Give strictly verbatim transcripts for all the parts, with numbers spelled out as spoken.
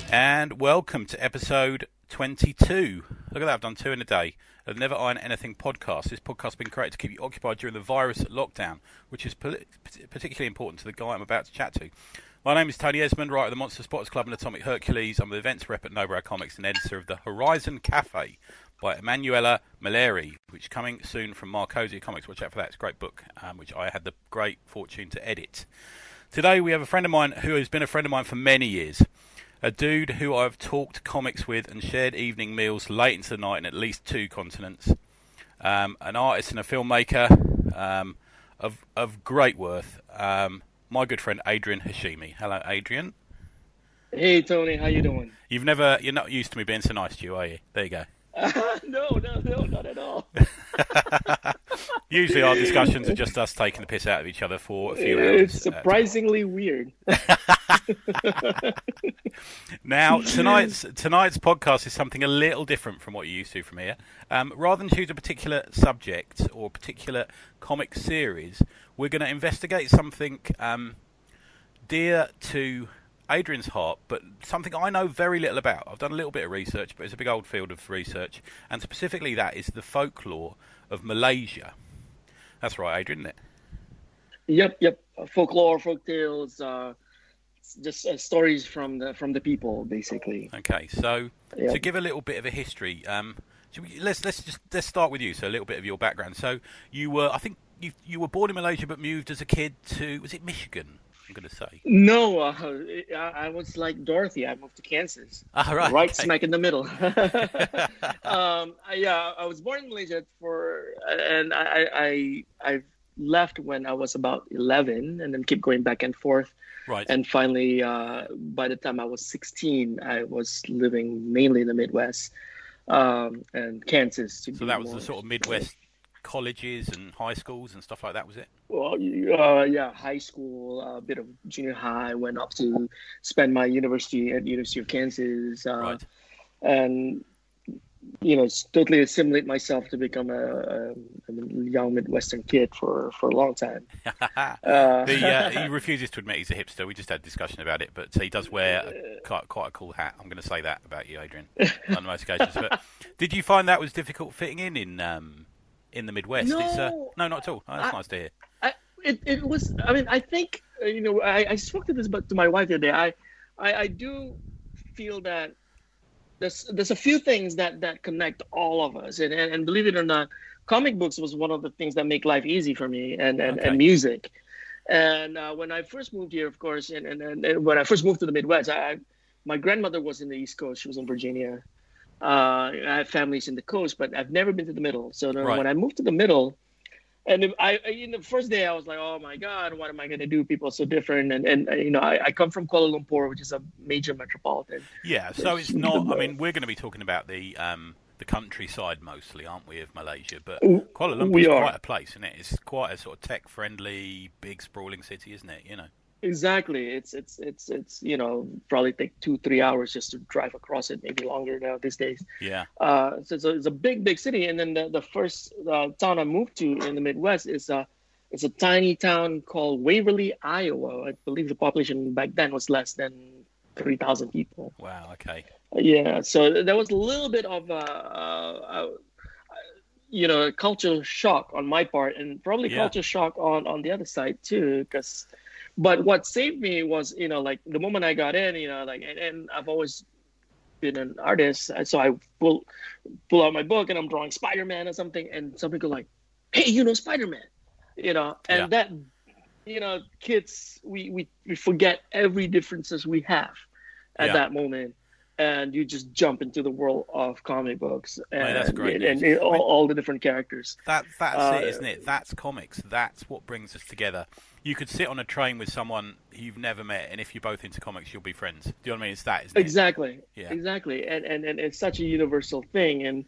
And welcome to episode twenty-two. Look at that, I've done two in a day. A Never Iron Anything podcast. This podcast has been created to keep you occupied during the virus lockdown, which is particularly important to the guy I'm about to chat to. My name is Tony Esmond, writer of the Monster Spotters Club and Atomic Hercules. I'm the events rep at Nobrow Comics and editor of The Horizon Cafe by Emanuela Maleri, which is coming soon from Marcosia Comics. Watch out for that, it's a great book, um, which I had the great fortune to edit. Today we have a friend of mine who has been a friend of mine for many years. A dude who I've talked comics with and shared evening meals late into the night in at least two continents. Um, an artist and a filmmaker um, of of great worth. Um, my good friend Adrian Hashimi. Hello, Adrian. Hey, Tony. How you doing? You've never, you're not used to me being so nice to you, are you? There you go. Uh, no, no, no, not at all. Usually our discussions are just us taking the piss out of each other for a few hours. It's surprisingly weird. Now, tonight's tonight's podcast is something a little different from what you're used to from here. Um, rather than choose a particular subject or a particular comic series, we're going to investigate something um, dear to Adrian's heart, but something I know very little about. I've done a little bit of research, but it's a big old field of research, and specifically that is the folklore of Malaysia. That's right, Adrian, isn't it? Yep, yep. Folklore, folktales, uh, just uh, stories from the from the people, basically. Okay, so Yep. to give a little bit of a history, um, should we, let's let's just let's start with you. So a little bit of your background. So you were, I think, you you were born in Malaysia, but moved as a kid to, was it Michigan? I'm going to say. No, uh, I, I was like Dorothy. I moved to Kansas, Ah, right. right okay. smack in the middle. um, I, yeah, I was born in Malaysia for, and I, I I left when I was about eleven, and then keep going back and forth. Right. And finally, uh, by the time I was sixteen, I was living mainly in the Midwest um, and Kansas. To So be that was more the sort of Midwest colleges and high schools and stuff like that, was it? Well, uh, yeah, high school, a bit of junior high. Went up to spend my university at University of Kansas, uh, Right. and you know, totally assimilate myself to become a, a, a young Midwestern kid for, for a long time. Uh, the, uh, he refuses to admit he's a hipster. We just had a discussion about it, but he does wear a, quite, quite a cool hat. I'm going to say that about you, Adrian, on most occasions. But did you find that was difficult fitting in in um, in the Midwest? No. It's, uh, no, not at all. Oh, that's I- nice to hear. I, it, it was, I mean, I think, uh, you know, I, I spoke to this but to my wife the other day. I, I, I do feel that there's, there's a few things that, that connect all of us. And, and, and believe it or not, comic books was one of the things that make life easy for me, and, and, Okay. and music. And uh, when I first moved here, of course, and, and, and, and when I first moved to the Midwest, I, I, my grandmother was in the East Coast. She was in Virginia. Uh, I have families in the coast, but I've never been to the middle. So then Right. when I moved to the middle, and if I, in the first day, I was like, "Oh my God, what am I going to do? People are so different." And and you know, I, I come from Kuala Lumpur, which is a major metropolitan. Yeah, so it's not. I mean, we're going to be talking about the um, the countryside mostly, aren't we, of Malaysia? But Kuala Lumpur We is are. quite a place, isn't it? It's quite a sort of tech-friendly, big, sprawling city, isn't it? You know. Exactly. It's it's it's it's you know, probably take two three hours just to drive across it, maybe longer now these days. Yeah. Uh, so it's a, it's a big big city, and then the the first uh, town I moved to in the Midwest is a it's a tiny town called Waverly, Iowa. I believe the population back then was less than three thousand people. Wow. Okay. Yeah, so there was a little bit of a, uh, uh, you know, culture shock on my part, and probably Yeah. culture shock on, on the other side too. Because, but what saved me was, you know, like the moment I got in, you know, like, and, and I've always been an artist, so I pull pull out my book and I'm drawing Spider-Man or something, and some people are like, "Hey, you know Spider-Man," you know, and Yeah. that, you know, kids, we we we forget every differences we have at Yeah. that moment. And you just jump into the world of comic books and, Mate, that's great and, news. and all, I mean- all the different characters. That that's Uh, it, isn't it? That's comics. That's what brings us together. You could sit on a train with someone you've never met, and if you're both into comics, you'll be friends. Do you know what I mean? It's that, isn't it? Exactly. Yeah. Exactly. And, and and it's such a universal thing. And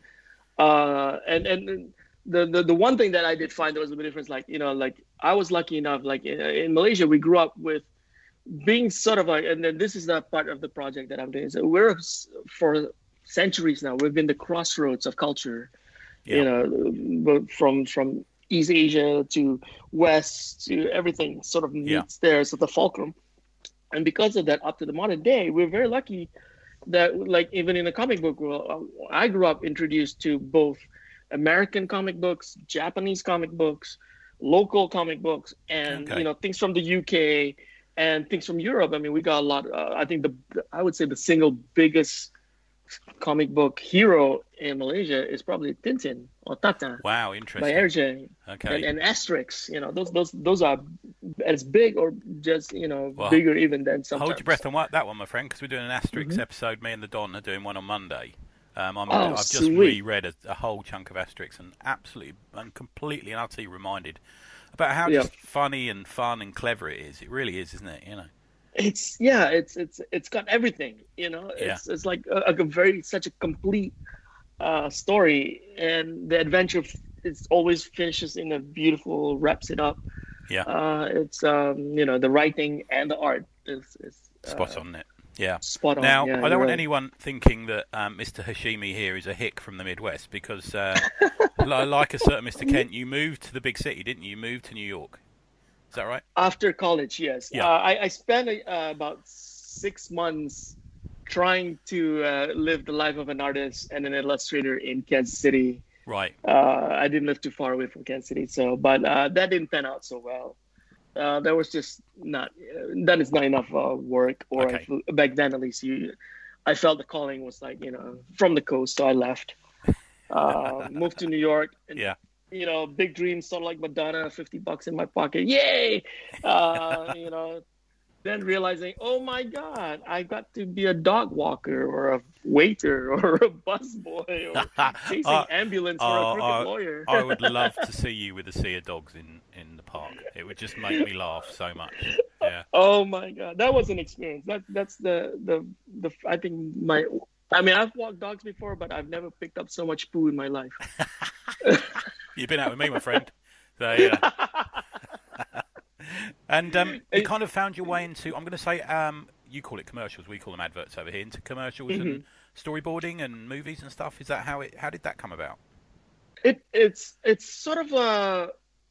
uh and and the, the the one thing that I did find that was a bit different, like, you know, like I was lucky enough, like in, in Malaysia, we grew up with being sort of like, and then this is the part of the project that I'm doing. So we're for centuries now, we've been the crossroads of culture. Yeah. You know, but from from East Asia to West to everything sort of meets Yeah. there. So the fulcrum. And because of that, up to the modern day, we're very lucky that like even in the comic book world, I grew up introduced to both American comic books, Japanese comic books, local comic books, and Okay. you know things from the U K and things from Europe. I mean, we got a lot. Uh, I think the I would say the single biggest comic book hero in Malaysia is probably Tintin or Tata Wow, by interesting. R J Okay. and, and Asterix. You know, those those those are as big or just you know Well, bigger even than sometimes. Hold your breath on what, that one, my friend, because we're doing an Asterix Mhm. episode. Me and the Don are doing one on Monday. Um, I'm, Oh, I've just sweet. reread a, a whole chunk of Asterix and absolutely and completely and utterly reminded about how Yeah. just funny and fun and clever it is. It really is, isn't it? You know. It's yeah, it's it's it's got everything. You know, Yeah. it's it's like a, a very such a complete uh, story, and the adventure f- it's always finishes in a beautiful, wraps it up. Yeah. Uh, it's um, you know the writing and the art is, is uh, Spot on it. Yeah. spot on. Now, yeah, I you're don't want right. anyone thinking that um, Mister Hashimi here is a hick from the Midwest because, uh, li- like a certain Mister Kent, you moved to the big city, didn't you? You moved to New York. Is that right? After college, yes. Yeah. Uh, I, I spent uh, about six months trying to uh, live the life of an artist and an illustrator in Kansas City. Right. Uh, I didn't live too far away from Kansas City, so but uh, that didn't pan out so well. Uh, that was just not that is not enough uh, work, or Okay. I feel- back then at least you, I felt the calling was like you know from the coast, so I left, uh, moved to New York, and Yeah. you know big dreams, sort of like Madonna, fifty bucks in my pocket, yay, uh, you know. Then realizing, oh my God, I got to be a dog walker or a waiter or a busboy or chasing Uh, ambulance for oh, a crooked I- lawyer. I would love to see you with a sea of dogs in, in the park. It would just make me laugh so much. Yeah. Oh my God, that was an experience. That that's the the the. I think my. I mean, I've walked dogs before, but I've never picked up so much poo in my life. You've been out with me, my friend. So, yeah. And um, you kind of found your way into, I'm going to say, um, you call it commercials, we call them adverts over here, into commercials and Mm-hmm. storyboarding and movies and stuff. Is that how it, how did that come about? It it's it's sort of a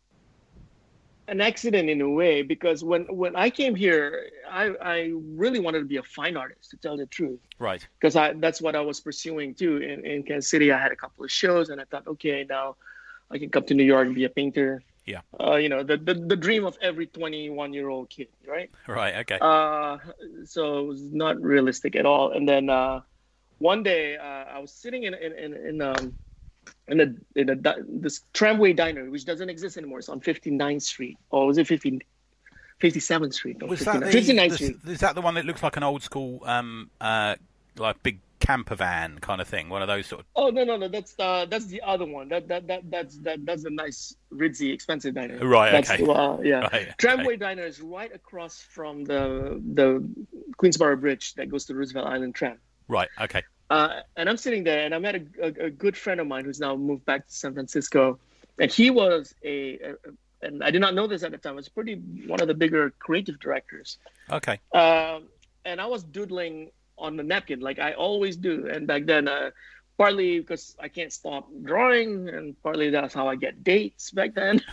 an accident in a way, because when when I came here, I I really wanted to be a fine artist, to tell the truth, Right. because I that's what I was pursuing too. In in Kansas City, I had a couple of shows, and I thought, okay, now I can come to New York and be a painter. Yeah. Uh, you know, the, the the dream of every twenty-one year old kid, right? Right. Okay. Uh, so it was not realistic at all. And then uh, one day uh, I was sitting in in in, in um in a in a di- this tramway diner, which doesn't exist anymore. It's on fifty-ninth Street, or was it fifty, fifty-seventh Street? No, Was that fifty-ninth the, fifty-ninth the- Street. is that the one that looks like an old school, um, uh, like big camper van kind of thing? One of those sort of. Oh no no no, that's uh that's the other one. That that that that's that that's a nice ritzy expensive diner. Right, That's, okay. uh, yeah. Right, okay. Tramway Diner is right across from the the Queensboro Bridge that goes to Roosevelt Island tram. Right. Okay. Uh, and I'm sitting there, and I met a, a, a good friend of mine who's now moved back to San Francisco, and he was a, a, and I did not know this at the time. Was pretty one of the bigger creative directors. Okay. Um, and I was doodling on the napkin like I always do. And back then, uh, partly because I can't stop drawing, and partly that's how I get dates back then.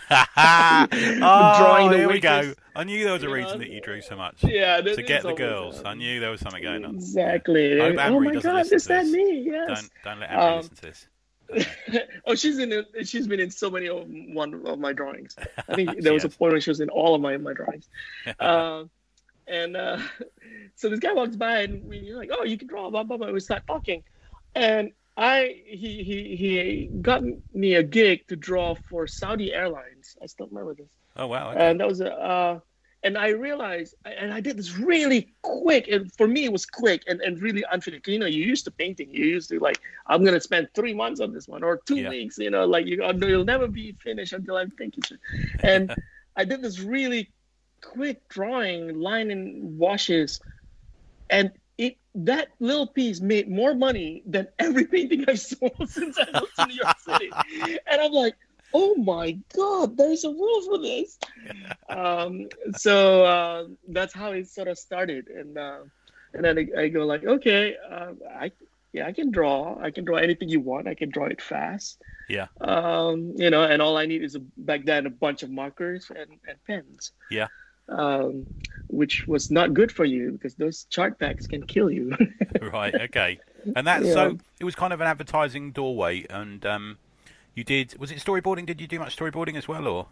oh, Drawing the here we waitress. go. I knew there was a You reason know, that you drew so much. Yeah, To get the always, girls. uh, I knew there was something going on. Exactly. I hope Oh Anne-Marie my doesn't God, listen is to that this. me? Yes. Don't don't let Anne Um, listen to this. Oh, she's in. it- She's been in so many of one of my drawings. I think She there was a has. point where she was in all of my my drawings. Uh, and uh, so this guy walks by, and we're like, "Oh, you can draw." Blah blah blah. We start talking, and I he he he got me a gig to draw for Saudi Airlines. I still remember this, Oh wow. Okay. and that was a. Uh, and I realized, and I did this really quick, and for me it was quick and, and really unfinished. You know, you're used to painting. You're used to like, I'm gonna spend three months on this one or two Yeah. weeks. You know, like you, you'll never be finished until I'm thinking. And I did this really quick drawing, line and washes, and it that little piece made more money than every painting I've sold since I moved to New York City. And I'm like, oh my God, there's a rule for this. Um, so uh, that's how it sort of started, and uh, and then I, I go like, okay, uh, I yeah, I can draw. I can draw anything you want. I can draw it fast. Yeah. Um, you know, and all I need is a, back then a bunch of markers and, and pens. Yeah. Um, which was not good for you because those chart packs can kill you. Right. Okay. And that's Yeah. so it was kind of an advertising doorway, and um, you did was it storyboarding? Did you do much storyboarding as well, or?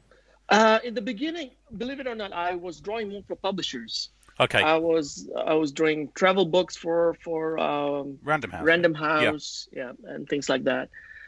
Uh, in the beginning, believe it or not, I was drawing more for publishers. Okay. I was I was drawing travel books for for um, Random House. Random House, yeah, and things like that.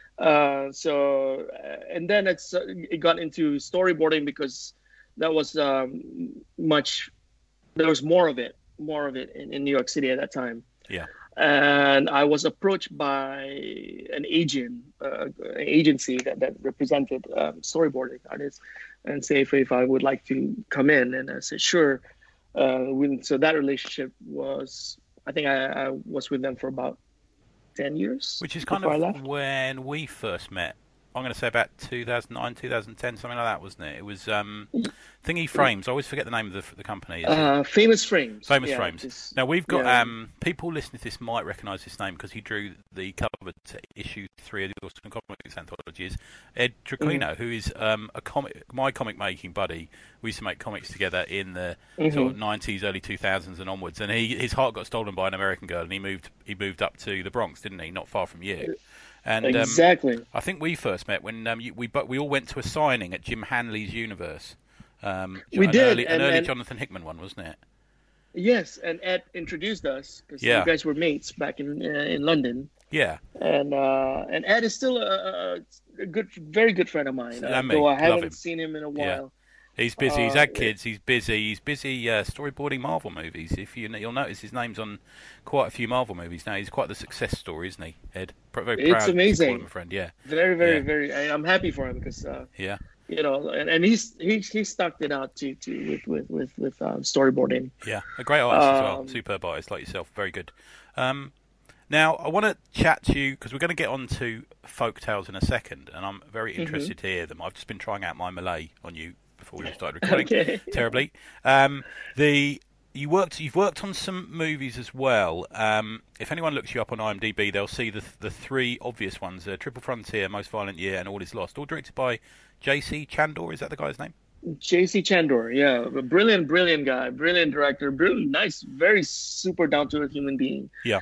Uh, so uh, and then it's uh, it got into storyboarding because that was um, much there was more of it, more of it in, in New York City at that time. Yeah. And I was approached by an agent, uh, an agency that, that represented um, storyboarding artists, and say if, if I would like to come in, and I said sure. Uh, when, so that relationship was, I think I, I was with them for about ten years. Which is kind before I of left. when we first met. I'm going to say about two thousand nine, two thousand ten, something like that, wasn't it? It was um, Thingy Frames. I always forget the name of the, the company. Uh, Famous Frames. Famous yeah, Frames. just- Now we've got yeah. um, people listening to this might recognise this name because he drew the cover to issue three of the Austin Comics anthologies. Ed Triquino, Mm. who is um, a comic, my comic making buddy. We used to make comics together in the Mhm. sort of nineties, early two thousands, and onwards. And he his heart got stolen by an American girl, and he moved he moved up to the Bronx, didn't he? Not far from you. And um, Exactly. I think we first met when um, you, we but we all went to a signing at Jim Hanley's Universe. Um, We an did, early, an and- early and- Jonathan Hickman one, wasn't it? Yes, and Ed introduced us because Yeah. you guys were mates back in uh, in London. Yeah. And uh, and Ed is still a, a good, very good friend of mine. Uh, And me. though I Love haven't him. seen him in a Yeah. while. He's busy. He's Uh, had kids. He's busy. He's busy uh, storyboarding Marvel movies. If you you'll notice his name's on quite a few Marvel movies now. He's quite the success story, isn't he, Ed? Pr- Very It's proud to amazing. call him a friend. Yeah. Very, very, Yeah. very. I, I'm happy for him because uh, Yeah. you know, and, and he's he's he stuck it out to to with with with, with um, storyboarding. Yeah. A great artist as well. Um, Superb artist like yourself. Very good. Um, now I want to chat to you because we're going to get on to folk tales in a second, and I'm very interested to hear them. I've just been trying out my Malay on you before we started recording. Okay. Terribly. Um, the you worked. You've worked on some movies as well. Um, if anyone looks you up on IMDb, they'll see the the three obvious ones: uh, Triple Frontier, Most Violent Year, and All Is Lost. All directed by J C Chandor. Is that the guy's name? J C Chandor, yeah, a brilliant, brilliant guy, brilliant director, brilliant, nice, very super down to earth human being. Yeah.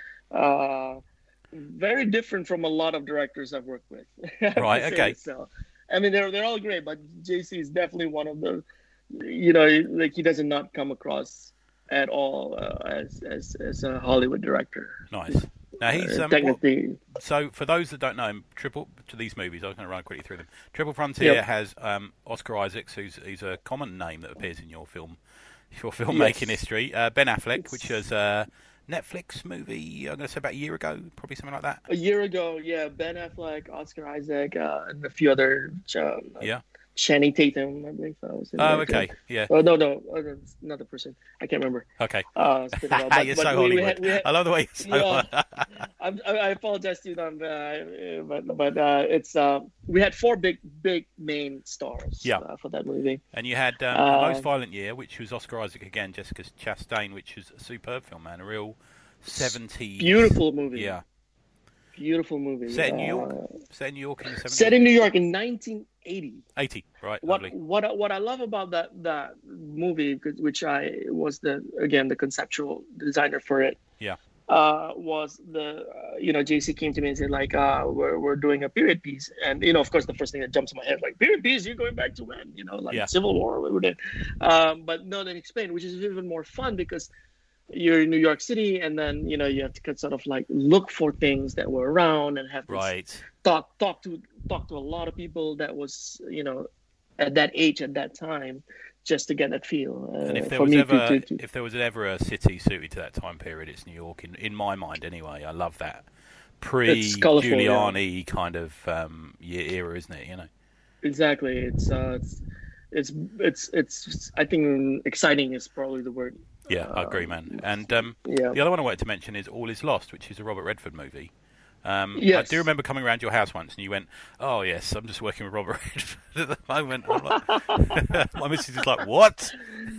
Uh, very different from a lot of directors I've worked with. I have to Right, say okay. So, I mean, they're they're all great, but J C is definitely one of the, you know, like he doesn't not come across at all uh, as as as a Hollywood director. Nice. Now he's Uh, um, what- technically, so for those that don't know him, Triple to these movies, I was going to run quickly through them. Triple Frontier Yep. has um, Oscar Isaacs, who's who's a common name that appears in your film, your filmmaking Yes. history. Uh, Ben Affleck, It's- which is a Netflix movie. I'm going to say about a year ago, probably something like that. a year ago, yeah, Ben Affleck, Oscar Isaac, uh, and a few other, um, Yeah. Channing Tatum, I believe that was. in Oh, there, too. okay. Yeah. Oh no, no, oh, no, it's another person. I can't remember. Okay. Uh, it's been a while, but- You're but so we- we Hollywood. had- we had- I love the way you're so. Yeah. I'm, I I apologize to you, um, uh, but but uh, it's uh, we had four big big main stars. Yeah. Uh, for that movie. And you had um, Uh, Most Violent Year, which was Oscar Isaac again, Jessica Chastain, which was a superb film, man. A real seventies. Beautiful movie. Yeah. Beautiful movie. Set in New York? Uh, Set in New York in the seventies. set in New York in nineteen eighty. eighty. Right. What Lovely. what what I love about that that movie, 'cause- which I was the again the conceptual designer for it. Yeah. Uh, was the uh, you know J C came to me and said like uh, we're we're doing a period piece, and you know of course the first thing that jumps in my head like period piece, you're going back to when, you know, like Yeah. Civil War or whatever. Um, but no, then explain, which is even more fun because you're in New York City, and then you know you have to sort of like look for things that were around and have this Right. talk talk to talk to a lot of people that was you know at that age at that time just to get that feel. Uh, And if there for was me ever, to, to, to, if there was ever a city suited to that time period, it's New York. In in my mind, anyway, I love that It's colourful, pre-Giuliani kind of um, year era, isn't it? You know. exactly, it's uh, it's it's it's it's I think exciting is probably the word. Yeah, I agree, Um, man. And um, Yeah. the other one I wanted to mention is All Is Lost, which is a Robert Redford movie. Um, Yes. I do remember coming around your house once, and you went, "Oh yes, I'm just working with Robert Redford at the moment." I'm like, my missus is like, "What?"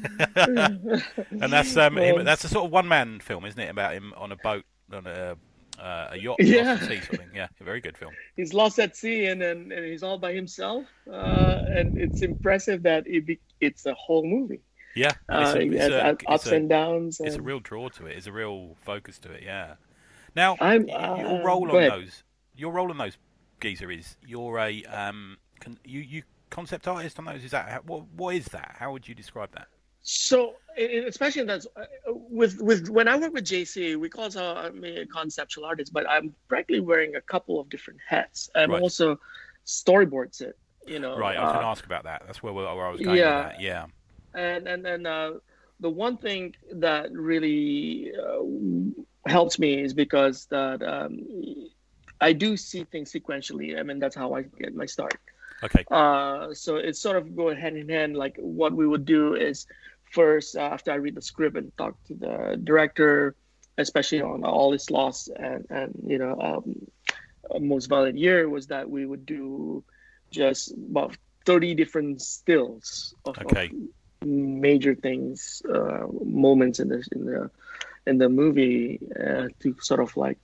And that's um, him, Well- that's a sort of one-man film, isn't it? About him on a boat on a uh, a yacht, Yeah. across the sea, sort of thing. Yeah, a very good film. He's lost at sea, and then and he's all by himself, uh, and it's impressive that it be, it's a whole movie. Yeah, and it's Uh, a, it it's has a, up- it's ups a, and downs. it's a And real draw to it. It's a real focus to it. Yeah. Now, I'm y- your uh, role go on ahead. those, your role on those, Geezer, is you're a um, con- you you concept artist on those. Is that how, what what is that? How would you describe that? So, i- i- especially in that, uh, with with when I work with J C, we call ourselves me a conceptual artist, but I'm frankly wearing a couple of different hats. I'm Right, also storyboards it, you know. right. I was going Uh, to ask about that. That's where, where I was going with yeah, that. Yeah. and and and uh, the one thing that really uh, helps me is because that um, I do see things sequentially. I mean, that's how I get my start. Okay. Uh, so it's sort of go hand in hand. Like what we would do is first, uh, after I read the script and talk to the director, especially on All Is Lost and and you know um, Most Violent Year, was that we would do just about thirty different stills of, of Okay. major things, uh, moments in the in the in the movie uh, to sort of like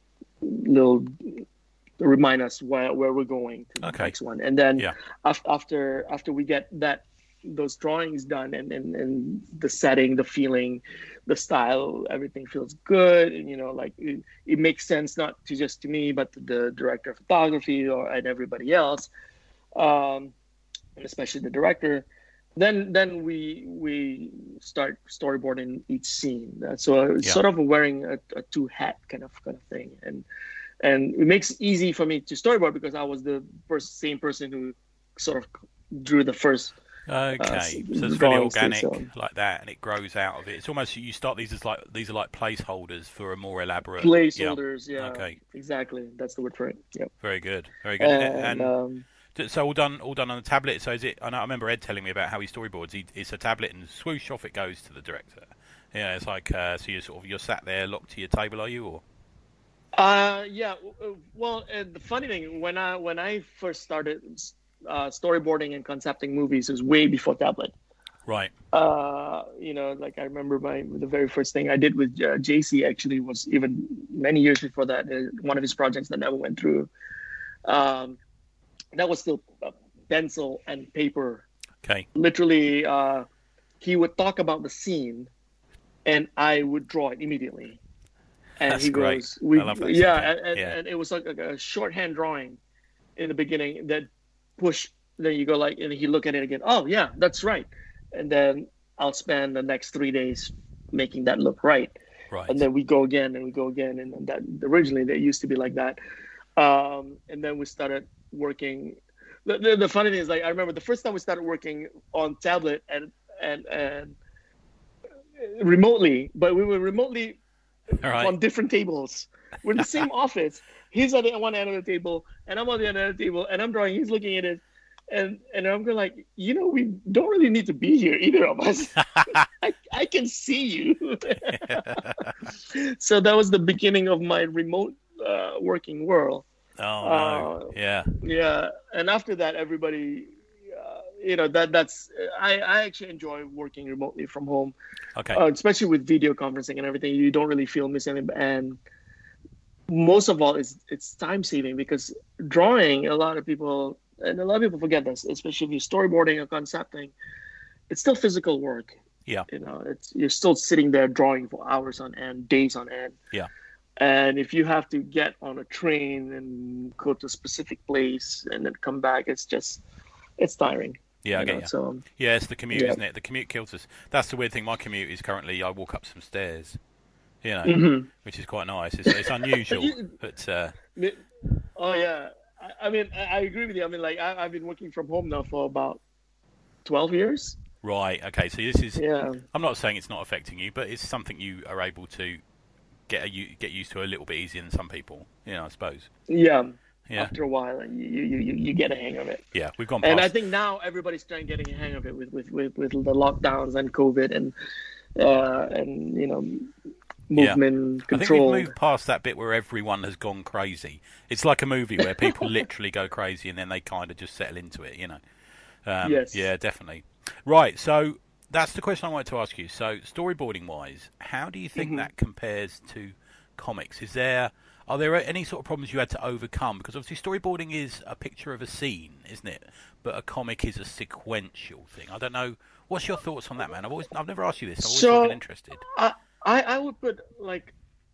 little remind us where, where we're going to the Okay. next one. And then Yeah. af- after after we get that those drawings done and, and, and the setting, the feeling, the style, everything feels good. And, you know, like it, it makes sense, not to just to me, but to the director of photography or and everybody else, um, and especially the director. Then then we we start storyboarding each scene. Uh, So it's Yeah. sort of wearing a, a two hat kind of kind of thing. And and it makes it easy for me to storyboard because I was the first same person who sort of drew the first uh, Okay. s- So it's really drawings too. organic So like that, and it grows out of it. It's almost you start these as like these are like placeholders for a more elaborate. Yeah. placeholders, yeah, Okay. exactly. That's the word for it. Yep. Very good. Very good. A- And And um, d- so all done, all done on the tablet. So is it? I know. I remember Ed telling me about how he storyboards. He, it's a tablet, and swoosh off it goes to the director. Yeah, it's like uh, so you're sort of you're sat there locked to your table, are you? Or uh, yeah. w- uh, Well, and the funny thing when I when I first started uh, storyboarding and concepting movies, it was way before tablet. right? Uh, you know, like I remember my the very first thing I did with uh, J C actually was even many years before that. Uh, one of his projects that never went through. Um, that was still uh, pencil and paper. Okay. Literally, uh, he would talk about the scene, and I would draw it immediately. And That's he great. goes, "We, I love that yeah," thinking. and, and, Yeah. and it was like, like a shorthand drawing in the beginning that push. Then you go like, and he look at it again. Oh yeah, that's right. And then I'll spend the next three days making that look right. Right. And then we go again and we go again. And that originally they used to be like that. Um, and then we started working. The, the, the funny thing is, like, I remember the first time we started working on tablet and and and remotely, but we were remotely All right. on different tables. We're in the same office. He's on the one end of the table, and I'm on the other end of the table, and I'm drawing. He's looking at it, and and I'm going like, you know, we don't really need to be here, either of us. I I can see you. So that was the beginning of my remote uh, working world. Oh no. Uh, Yeah. Yeah, and after that, everybody, uh, you know, that that's I I actually enjoy working remotely from home, Okay. uh, especially with video conferencing and everything. You don't really feel missing, and most of all, it's it's time saving because drawing. A lot of people and a lot of people forget this, especially if you're storyboarding or concepting. It's still physical work. Yeah. You know, it's you're still sitting there drawing for hours on end, days on end. Yeah. And if you have to get on a train and go to a specific place and then come back, it's just, it's tiring. Yeah, I you get know, you. So, Yeah, it's the commute, yeah. isn't it? The commute kills us. That's the weird thing. My commute is currently I walk up some stairs, you know, Mhm. which is quite nice. It's, it's unusual, You- but uh, oh yeah. I, I mean, I, I agree with you. I mean, like I, I've been working from home now for about twelve years. right. Okay, so this is. Yeah. I'm not saying it's not affecting you, but it's something you are able to get a, you get used to a little bit easier than some people. You know, I suppose. Yeah. Yeah. After a while, you, you, you, you get a hang of it. Yeah, we've gone past. And I think now everybody's trying getting a hang of it with, with, with, with the lockdowns and COVID and, uh, and, you know, movement I think control. we've moved past that bit where everyone has gone crazy. It's like a movie where people literally go crazy and then they kind of just settle into it, you know. Um, Yes. Yeah, definitely. Right, so that's the question I wanted to ask you. So, storyboarding-wise, how do you think Mhm. that compares to comics? Is there are there any sort of problems you had to overcome? Because obviously, storyboarding is a picture of a scene, isn't it? But a comic is a sequential thing. I don't know What's your thoughts on that, man? I've always, I've never asked you this. I've always So been interested. I, I I would put like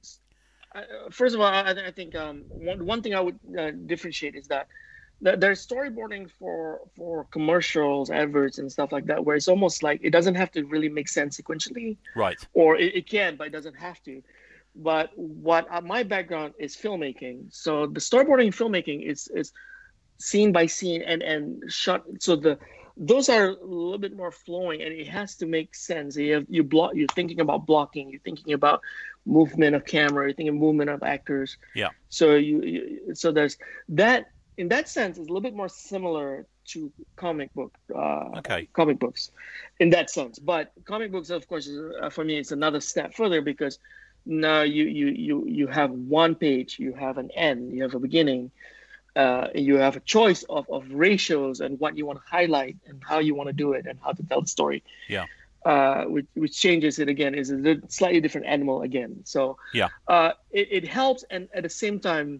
I- first of all, I, I think um, one one thing I would uh, differentiate is that th- there's storyboarding for for commercials, adverts, and stuff like that, where it's almost like it doesn't have to really make sense sequentially, Right. or it, it can, but it doesn't have to. But what uh, my background is filmmaking, so the storyboarding and filmmaking is is scene by scene and and shot. So the those are a little bit more flowing, and it has to make sense. You have, you block. You're thinking about blocking. You're thinking about movement of camera. You're thinking movement of actors. Yeah. So you, you so there's that. In that sense, it's a little bit more similar to comic book. Uh, Okay. Comic books, in that sense. But comic books, of course, is, uh, for me, it's another step further because now you you you you have one page. You have an end. You have a beginning. Uh, you have a choice of, of ratios and what you want to highlight and how you want to do it and how to tell the story. Yeah. Uh, which, which changes it again, is a slightly different animal again. So Yeah. uh, it, it helps, and at the same time,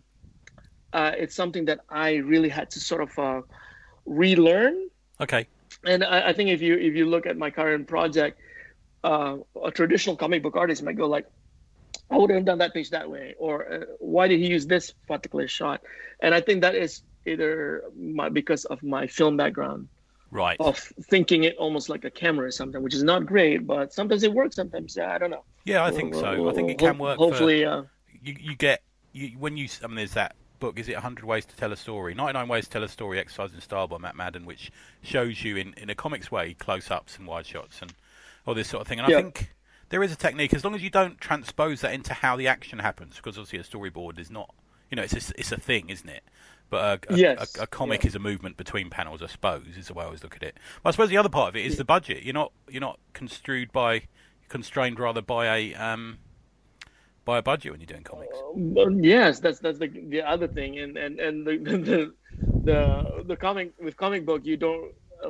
uh, it's something that I really had to sort of uh, relearn. Okay. And I, I think if you if you look at my current project, uh, a traditional comic book artist might go like, I would have done that page that way, or uh, why did he use this particular shot? And I think that is either my, because of my film background, Right. of thinking it almost like a camera or something, which is not great, but sometimes it works. Sometimes, yeah, I don't know. Yeah, I think so. I think it can work. Hopefully, for, uh, you you get you when you. I mean, there's that book. Is it one hundred Ways to Tell a Story? ninety-nine Ways to Tell a Story: Exercise in Style by Matt Madden, which shows you in in a comics way close-ups and wide shots and all this sort of thing. And yeah. I think there is a technique, as long as you don't transpose that into how the action happens, because obviously a storyboard is not, you know, it's a, it's a thing, isn't it? But a, a, Yes. a, a comic Yeah. is a movement between panels, I suppose, is the way I always look at it. But I suppose the other part of it is the budget. You're not you're not construed by constrained rather by a um, by a budget when you're doing comics. Well, yes, that's that's the the other thing, and and and the the the, the comic with comic book, you don't, uh,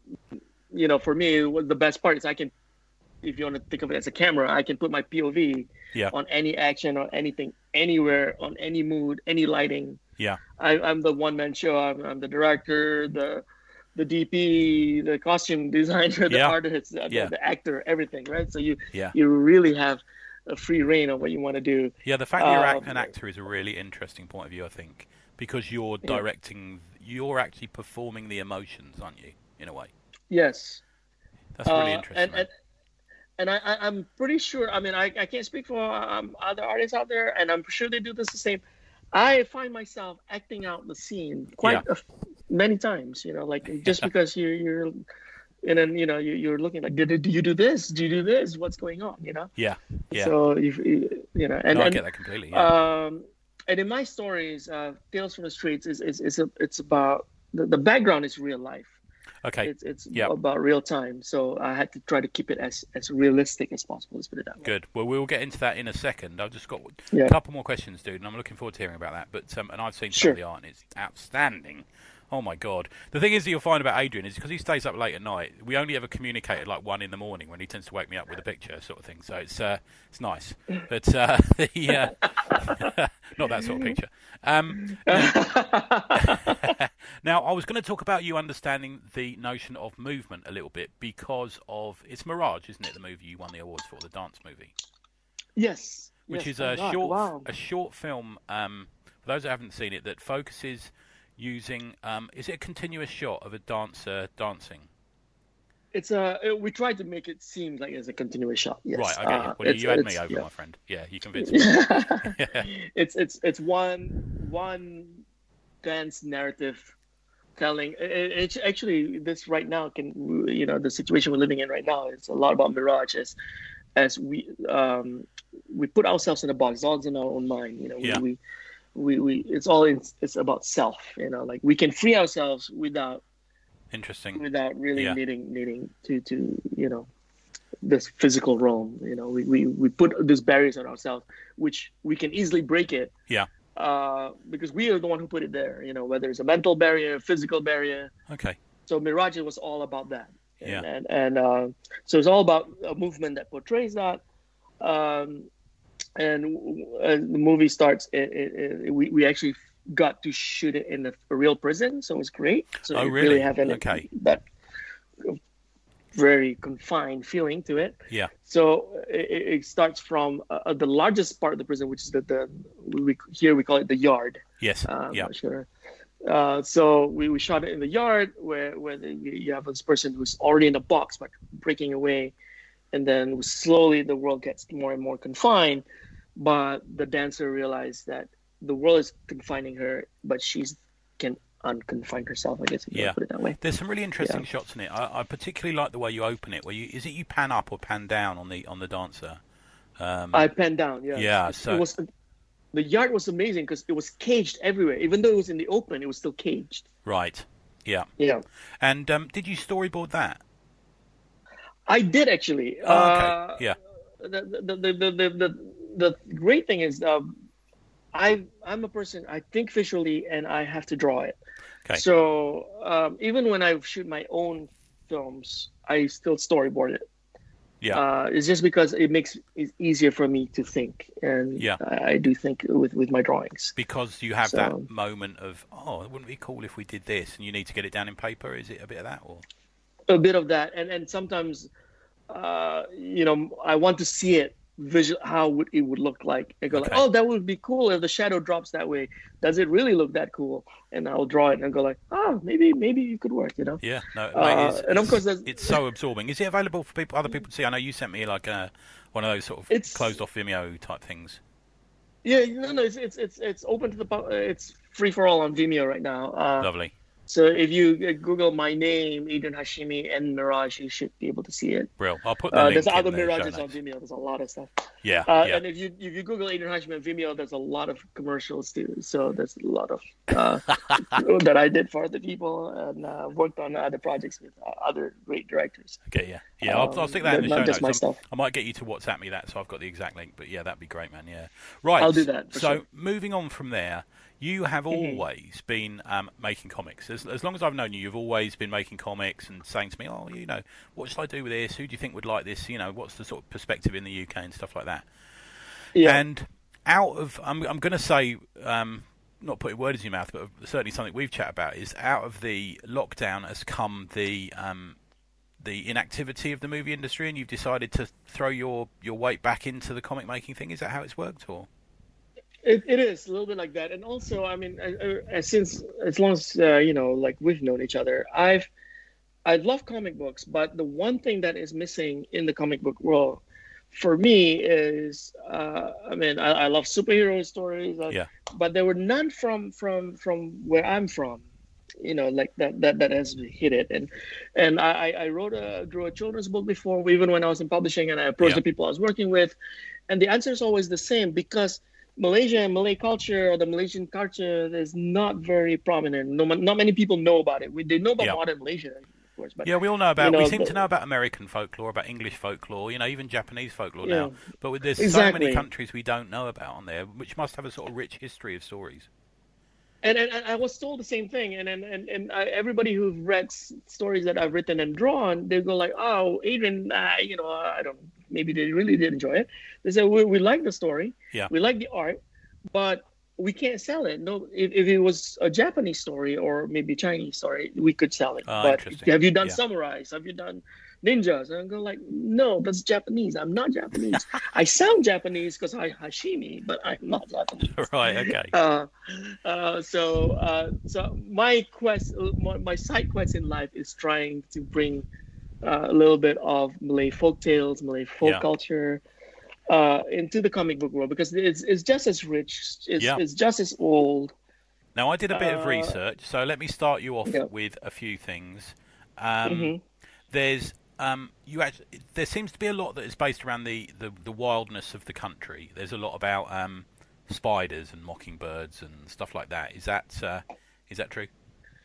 you know, for me, what the best part is I can, if you want to think of it as a camera, I can put my P O V Yeah. on any action or anything, anywhere, on any mood, any lighting. Yeah. I, I'm the one man show. I'm, I'm the director, the the D P, the costume designer, the Yeah. artist, the, Yeah. the actor, everything, right? So you Yeah. you really have a free reign on what you want to do. Yeah, the fact that you're Um, act- an actor is a really interesting point of view, I think, because you're directing, you're actually performing the emotions, aren't you, in a way? Yes. That's really Uh, interesting. and man. and, and I, I- I'm pretty sure. I mean, I, I can't speak for um, other artists out there, and I'm sure they do this the same. I find myself acting out the scene quite Yeah. a f- many times. You know, like just because you're you're, and then you know you, you're looking like, did, do you do this? Do you do this? What's going on? You know. yeah, yeah. So you you know, and no, I and get that completely. Yeah. um, and in my stories, uh, Tales from the Streets is is is a, it's about the, the background is real life. okay, It's it's Yep. about real time, so I had to try to keep it as, as realistic as possible. Let's put it that way. good. Well, we'll get into that in a second. I've just got Yeah. a couple more questions, dude, and I'm looking forward to hearing about that. But um, and I've seen some Sure. of the art, and it's outstanding. Oh my god! The thing is that you'll find about Adrian is because he stays up late at night. We only ever communicate at like one in the morning when he tends to wake me up with a picture, sort of thing. So it's uh, it's nice, but uh, the uh, not that sort of picture. Um, now, I was going to talk about you understanding the notion of movement a little bit because of it's Mirage, isn't it? The movie you won the awards for, the dance movie, Yes. which yes. is Oh a God, short Wow. a short film. Um, for those who haven't seen it, that focuses using um, is it a continuous shot of a dancer dancing? It's a. It, we tried to make it seem like it's a continuous shot. Yes. Right. Okay. Uh, well, it's- you had it's- me over, yeah. my friend. Yeah, you convinced me. it's it's it's one one dance narrative telling. It, it's actually this right now can you know the situation we're living in right now is a lot about Mirage as as we um we put ourselves in a box, all in our own mind. You know, we Yeah. we, we, we it's all in, it's about self. You know, like we can free ourselves without Interesting. without really Yeah. needing needing to to you know this physical realm. You know, we, we we put these barriers on ourselves, which we can easily break it. Yeah. Uh, because we are the one who put it there. You know, whether it's a mental barrier, physical barrier. Okay. So Mirage was all about that. And, Yeah. And and uh, so it's all about a movement that portrays that. Um, and as the movie starts, it, it, it, we we actually got to shoot it in a, a real prison, so it was great. So Oh, we really? really have an, Okay. that very confined feeling to it. Yeah. So it, it starts from uh, the largest part of the prison, which is the, the we, here we call it the yard. Yes. Um, yeah. Not sure. Uh, so we, we shot it in the yard where where the, you have this person who's already in a box, but breaking away, and then slowly the world gets more and more confined. But the dancer realized that the world is confining her, but she's can unconfine herself, I guess, if you Yeah. want to put it that way. There's some really interesting Yeah. shots in it. I, I particularly like the way you open it. Where you is it you pan up or pan down on the on the dancer? Um, I penned down, yeah. Yeah, It, so- it was the yard was amazing because it was caged everywhere. Even though it was in the open, it was still caged. right. Yeah. Yeah, And um, did you storyboard that? I did actually. Oh, okay. Uh, yeah. the, the, the, the, the, the, the great thing is um, I, I'm a person, I think visually and I have to draw it. Okay. So um, even when I shoot my own films, I still storyboard it. Yeah. Uh, it's just because it makes it easier for me to think. And Yeah. I, I do think with, with my drawings. Because you have So- that moment of, oh, it wouldn't be cool if we did this, and you need to get it down in paper. Is it a bit of that, or? A bit of that. And, and sometimes, uh, you know, I want to see it visual how would it would look like. I go like, Okay. oh, that would be cool if the shadow drops that way. Does it really look that cool? And I'll draw it and go like, oh, maybe maybe it could work, you know. Yeah, no, Uh, mate, it's, and of it's- course there's- it's so absorbing. Is it available for people, other people to see? I know you sent me like a, one of those sort of It's- closed off Vimeo type things. Yeah, no, no, it's it's it's it's open to the pub- it's free for all on Vimeo right now. Uh, Lovely. so if you uh, Google my name, Adrian Hashimi and Mirage, you should be able to see it. Brill. I'll put the Uh, link there's in other the show Mirages on notes. Vimeo. There's a lot of stuff. Yeah, Uh, yeah. And if you if you Google Adrian Hashimi on Vimeo, there's a lot of commercials too. So there's a lot of uh, that I did for other people and uh, worked on other projects with uh, other great directors. Okay, yeah, yeah. I'll, I'll Um, stick that in the not show just notes. my I'm- stuff. I might get you to WhatsApp me that, so I've got the exact link. But yeah, that'd be great, man. Yeah, right. I'll do that, for So sure. moving on from there, you have Mhm. always been um, making comics. As, as long as I've known you, you've always been making comics and saying to me, "Oh, you know, what should I do with this? Who do you think would like this? You know, what's the sort of perspective in the U K and stuff like that." Yeah. And out of, I'm, I'm going to say, um, not putting words in your mouth, but certainly something we've chatted about is out of the lockdown has come the um, the inactivity of the movie industry, and you've decided to throw your, your weight back into the comic making thing. Is that how it's worked, or? It, it is a little bit like that, and also, I mean, I, I, since as long as uh, you know, like we've known each other, I've I love comic books, but the one thing that is missing in the comic book world for me is, uh, I mean, I, I love superhero stories, uh, Yeah. but there were none from from from where I'm from, you know, like that that that has hit it, and and I I wrote a drew a children's book before, even when I was in publishing, and I approached Yeah. the people I was working with, and the answer is always the same because Malaysia and Malay culture or the Malaysian culture is not very prominent. No, not many people know about it. We they know about Yeah. modern Malaysia, of course, but Yeah, we all know about. you we know, seem the- to know about American folklore, about English folklore, you know, even Japanese folklore Yeah. now. But with- there's so many Exactly. countries we don't know about on there, which must have a sort of rich history of stories. and, and, and I was told the same thing. And and and, and I, everybody who've read s- stories that I've written and drawn, they go like, "Oh, Adrian, uh, you know, I don't. Maybe they really did enjoy it." They said, "We, we like the story, Yeah. we like the art, but we can't sell it. No, if, if it was a Japanese story or maybe Chinese story, we could sell it. Ah, but interesting. have you done Yeah. samurais? Have you done ninjas?" And I go like, "No, that's Japanese. I'm not Japanese. I sound Japanese because I Hashimi, but I'm not Japanese." Right. Okay. uh, uh, so uh, so my quest, my, my side quest in life is trying to bring uh, a little bit of Malay folk tales, Malay folk Yeah. culture uh, into the comic book world because it's it's just as rich, it's, Yeah. it's just as old. Now, I did a bit of Uh, research, so let me start you off yeah. with a few things. Um, Mhm. There's um, you actually, there seems to be a lot that is based around the, the, the wildness of the country. There's a lot about um, spiders and mockingbirds and stuff like that. Is that uh, is that true?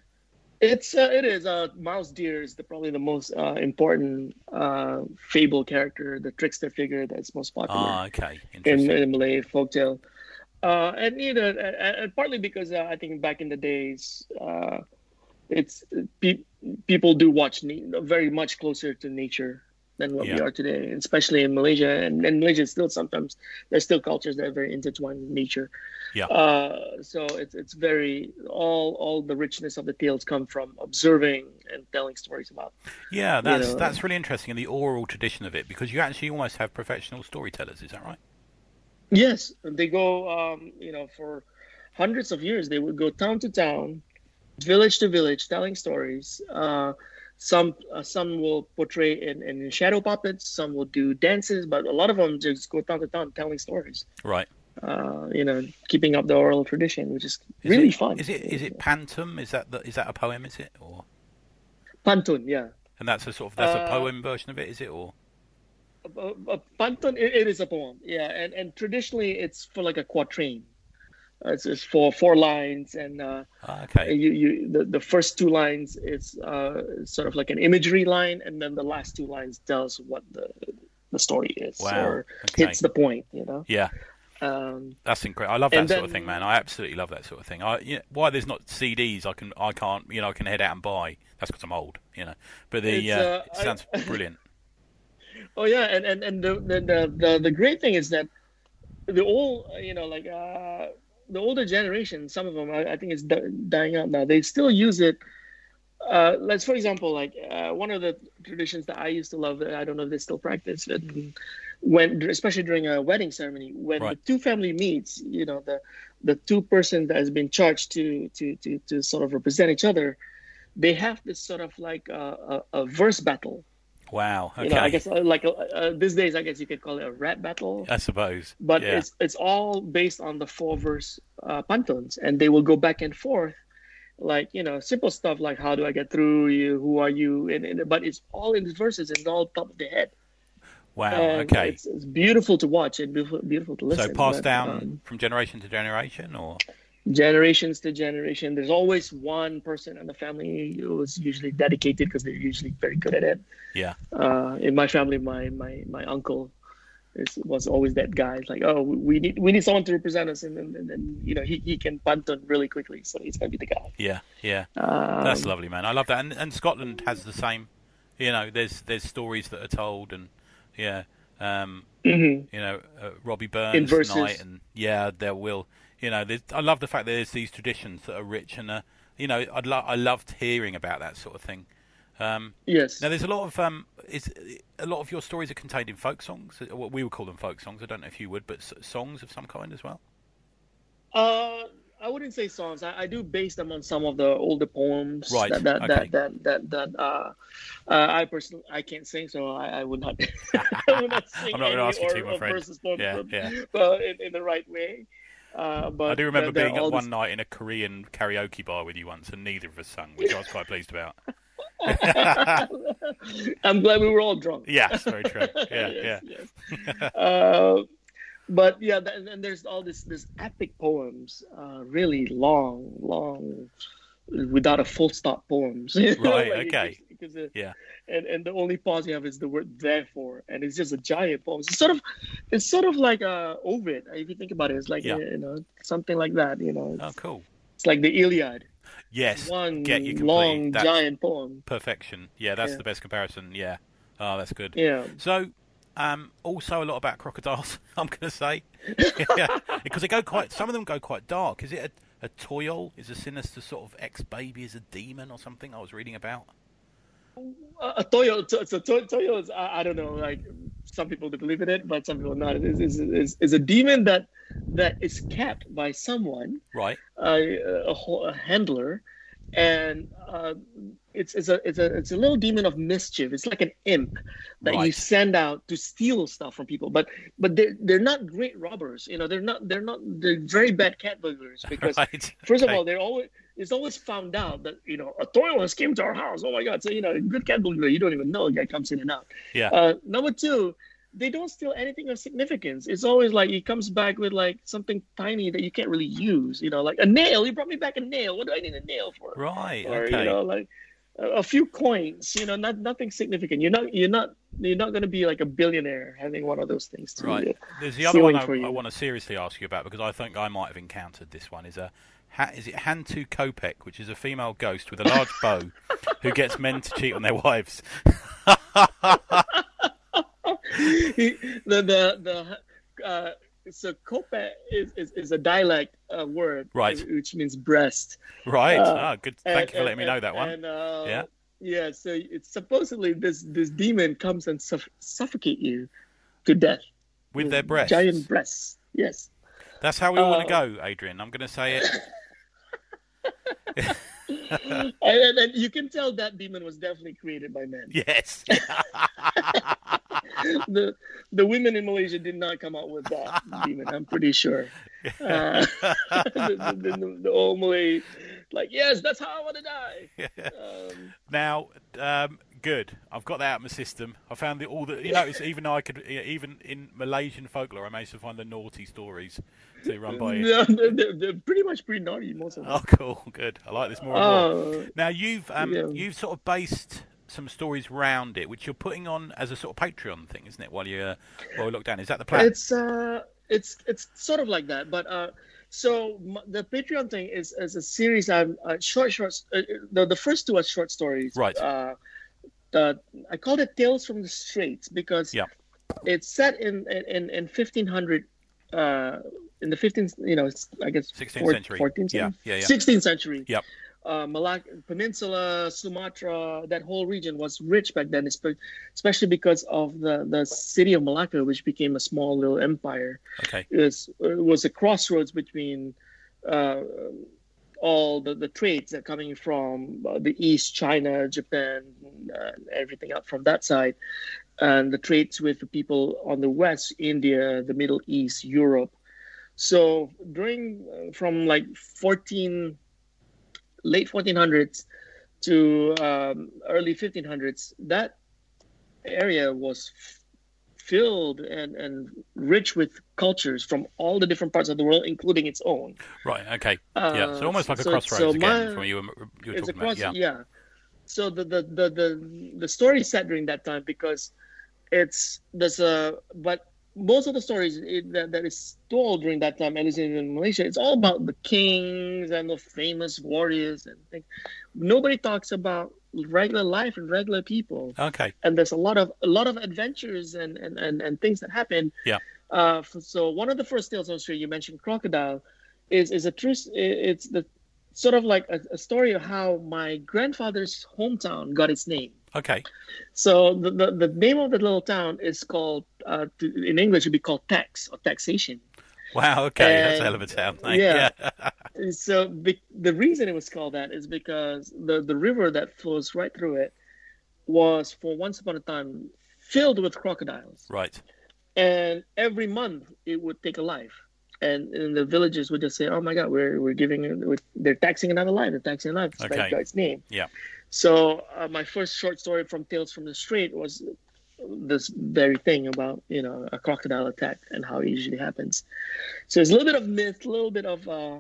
It's uh, it is. Uh, Mouse Deer is the, probably the most uh, important uh, fable character, the trickster figure that's most popular. Ah, okay, in, interesting. in Malay folktale. Uh, and you know, and, and partly because uh, I think back in the days, uh, it's pe- people do watch na- very much closer to nature than what Yeah. we are today, especially in Malaysia. And, and Malaysia is still sometimes there's still cultures that are very intertwined with nature. Yeah. Uh, so it's it's very all all the richness of the tales come from observing and telling stories about. Yeah, that's know. that's really interesting in the oral tradition of it, because you actually almost have professional storytellers. Is that right? Yes, they go. Um, you know, for hundreds of years, they would go town to town, village to village, telling stories. Uh, some uh, some will portray in, in shadow puppets. Some will do dances, but a lot of them just go town to town telling stories. Right. Uh, you know, keeping up the oral tradition, which is, Is really it, fun. Is it is it pantum? Is that the, is that a poem? Is it or? Pantun? Yeah. And that's a sort of that's Uh, a poem version of it, is it or? A, a pantun, it, it is a poem. Yeah, and and traditionally it's for like a quatrain. Uh, it's, it's for four lines, and uh, Ah, okay. you you the, the first two lines is uh, sort of like an imagery line, and then the last two lines tells what the the story is, Wow, or okay. hits the point. You know. Yeah. Um, That's incredible. I love that And sort then- of thing, man. I absolutely love that sort of thing. I, you know, why there's not C Ds I can, I can't, you know, I can head out and buy. That's because I'm old, you know. But the, It's, uh, uh, it sounds I- brilliant. oh yeah, and and and the the the the, the great thing is that the old, you know, like uh, the older generation, some of them, I, I think it's di- dying out now. They still use it. Uh, let's, for example, like uh, one of the traditions that I used to love. I don't know if they still practice it. When, especially during a wedding ceremony, when Right. the two family meets, you know, the the two person that has been charged to to to to sort of represent each other, they have this sort of like a, a, a verse battle. Wow. Okay. You know, I guess uh, like uh, uh, these days, I guess you could call it a rap battle. I suppose. But yeah. it's it's all based on the four verse uh, pantones, and they will go back and forth, like, you know, simple stuff like how do I get through you, who are you, and, and but it's all in the verses and all top of the head. Wow. And Okay. it's, it's beautiful to watch and beautiful beautiful to listen. So passed but, down um, from generation to generation, or? generations to generation. There's always one person in the family who is usually dedicated because they're usually very good at it. Yeah. Uh, in my family, my my my uncle is, was always that guy. It's like, oh, we need we need someone to represent us, and then and, and, you know, he, he can panton really quickly, so he's gonna be the guy. Yeah. Yeah. Um, That's lovely, man. I love that. And and Scotland has the same. You know, there's there's stories that are told, and yeah, um, mhm. you know, uh, Robbie In Burns verses. night, and yeah, there will. You know, there's- I love the fact that there's these traditions that are rich, and uh, you know, I'd lo- I loved hearing about that sort of thing. Um, Yes. now, there's a lot of um, is a lot of your stories are contained in folk songs. What we would call them folk songs. I don't know if you would, but s- songs of some kind as well. Uh, I wouldn't say songs. I, I do base them on some of the older poems. Right, That that okay. that that that, that uh, uh, I personally I can't sing, so I, I would not. I would not sing I'm not gonna any ask you or, to, my or friend. verses from, Yeah, from- yeah. uh, in, in the right way. Uh, but I do remember there- there being are at all one these- night in a Korean karaoke bar with you once, and neither of us sung, which I was quite pleased about. I'm glad we were all drunk. Yes, very true. Yeah, Yes, yeah. yes. uh, but yeah, th- and then there's all this this epic poems, uh, really long, long, without a full stop poems. You know, Right, like, okay. Because, because, uh, Yeah. and and the only pause you have is the word therefore, and it's just a giant poem. It's sort of, it's sort of like a Ovid. If you think about it, it's like Yeah. you know, something like that. You know, Oh, it's, cool. it's like the Iliad. Yes, One get you complete. long That's giant poem. perfection. Yeah, that's Yeah. the best comparison. Yeah. Oh, that's good. Yeah. So, um, also a lot about crocodiles. I'm going to say, yeah, because they go quite. Some of them go quite dark. Is it a, a toyol? Is a sinister sort of ex-baby? Is a demon or something? I was reading about. Uh, a toyo, to, so to, toyo is I, I don't know. Like some people believe in it, but some people not. It is is, is, is a demon that that is kept by someone, Right. uh, a, ho- a handler, and uh, it's it's a it's a it's a little demon of mischief. It's like an imp that you Right. send out to steal stuff from people. But but they're they're not great robbers. You know, they're not they're not they're very bad cat burglars because Right. first of Okay. all, they're always it's always found out that, you know, a toil has came to our house. Oh my God! So, you know, a good cat burglar, you don't even know a guy comes in and out. Yeah. Uh, number two, they don't steal anything of significance. It's always like he comes back with like something tiny that you can't really use. You know, like a nail. He brought me back a nail. What do I need a nail for? Right. Or Okay. you know, like a, a few coins. You know, not nothing significant. You're not you're not you're not going to be like a billionaire having one of those things. To, Right. uh, There's the other one stealing I, for I you. want to seriously ask you about, because I think I might have encountered this one. Is a ha- is it Hantu Kopek, which is a female ghost with a large bow who gets men to cheat on their wives. he, the the the uh, so kope is, is is a dialect uh, word, Right. which means breast. Right. Uh, Ah, good. and, Thank you for and, letting me and, know that one. and uh, Yeah. yeah, so it's supposedly this this demon comes and suff- suffocate you to death With their breasts. giant breasts. Yes. That's how we all want to Uh, go, Adrian. I'm going to say it. and, and, and you can tell that demon was definitely created by men. Yes. the the women in Malaysia did not come out with that demon. I'm pretty sure. Uh, the, the, the, the old Malay, like, yes, that's how I want to die. Um, Now, um, good. I've got that out of my system. I found the, all the. You know, it's even though I could, even in Malaysian folklore, I managed to find the naughty stories to run by it. no, they're, they're, they're pretty much pretty naughty, most of them. Oh, cool, good. I like this more and more. Uh, Now you've um, yeah. you've sort of based some stories round it, which you're putting on as a sort of Patreon thing, isn't it? While you uh, while we look down, is that the plan? It's uh, it's it's sort of like that, but uh, so m- the Patreon thing is is a series. I'm uh, short shorts. Uh, the the first two are short stories. Right. Uh, the I called it Tales from the Straits because Yeah. it's set in in in fifteen hundred. Uh, in the fifteenth, you know, it's, I guess sixteenth four- century. fourteenth Yeah, century, yeah, yeah. sixteenth century. Yep. Uh, Malacca Peninsula, Sumatra, that whole region was rich back then, espe- especially because of the, the city of Malacca, which became a small little empire. Okay. It was, it was a crossroads between uh, all the, the trades that coming from uh, the East, China, Japan, uh, everything out from that side, and the trades with the people on the West, India, the Middle East, Europe. So during uh, from like fourteen late fourteen hundreds to um, early fifteen hundreds, that area was f- filled and, and rich with cultures from all the different parts of the world, including its own. Right. Okay. Uh, yeah. So almost like a so- crossroads so again my- from you. were- You were It's talking across, about. Yeah. yeah. So the, the, the, the, the story is set during that time because it's, there's a, but most of the stories it, that, that is told during that time, at least in Malaysia, it's all about the kings and the famous warriors and things. Nobody talks about regular life and regular people. Okay. And there's a lot of a lot of adventures and and, and, and things that happen. Yeah. Uh, f- so one of the first tales I was sure you mentioned, Crocodile, is is a true. s- i- It's the sort of like a, a story of how my grandfather's hometown got its name. Okay. So the, the, the name of the little town is called, uh, to, in English, it would be called tax or taxation. Wow. Okay. That's a And- hell of a town name. yeah. Yeah. So be, the reason it was called that is because the, the river that flows right through it was, for once upon a time, filled with crocodiles. Right. And every month it would take a life. And, and the villagers would just say, "Oh my God, we're we're giving we're, they're taxing another life. They're taxing another life. Okay. By its name." Yeah. So uh, my first short story from Tales from the Strait was this very thing about, you know, a crocodile attack and how it usually happens. So it's a little bit of myth, a little bit of uh,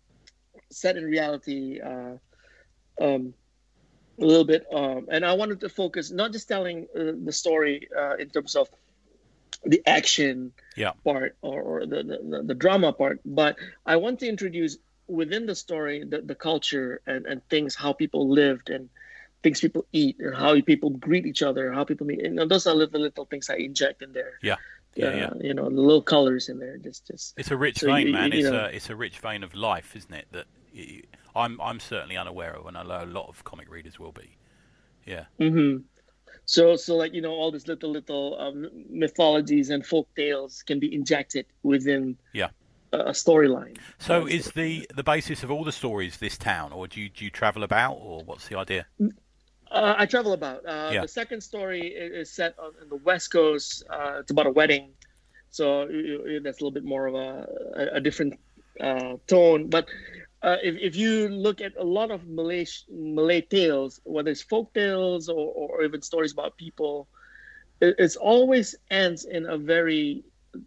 set in reality, uh, um, a little bit, um, and I wanted to focus not just telling uh, the story uh, in terms of the action Yeah. part or, or the, the, the drama part, but I want to introduce within the story the, the culture and, and things, how people lived and things people eat and how people greet each other, how people meet. You know, those are little little things I inject in there. Yeah. Yeah. Uh, Yeah. You know, the little colors in there, just just. It's a rich So vein, you- man. you It's know. a it's a rich vein of life, isn't it? That you, I'm I'm certainly unaware of, and I know a lot of comic readers will be. Yeah. hmm So so like, you know, all these little little um, mythologies and folk tales can be injected within Yeah. a, a storyline. So Uh, is the the basis of all the stories this town, or do you do you travel about, or what's the idea? Uh, I travel about. Uh, Yeah. The second story i- is set on, on the West Coast. Uh, it's about a wedding, so you- you- that's a little bit more of a, a, a different uh, tone. But uh, if, if you look at a lot of Malay Malay tales, whether it's folk tales or, or even stories about people, it it's always ends in a very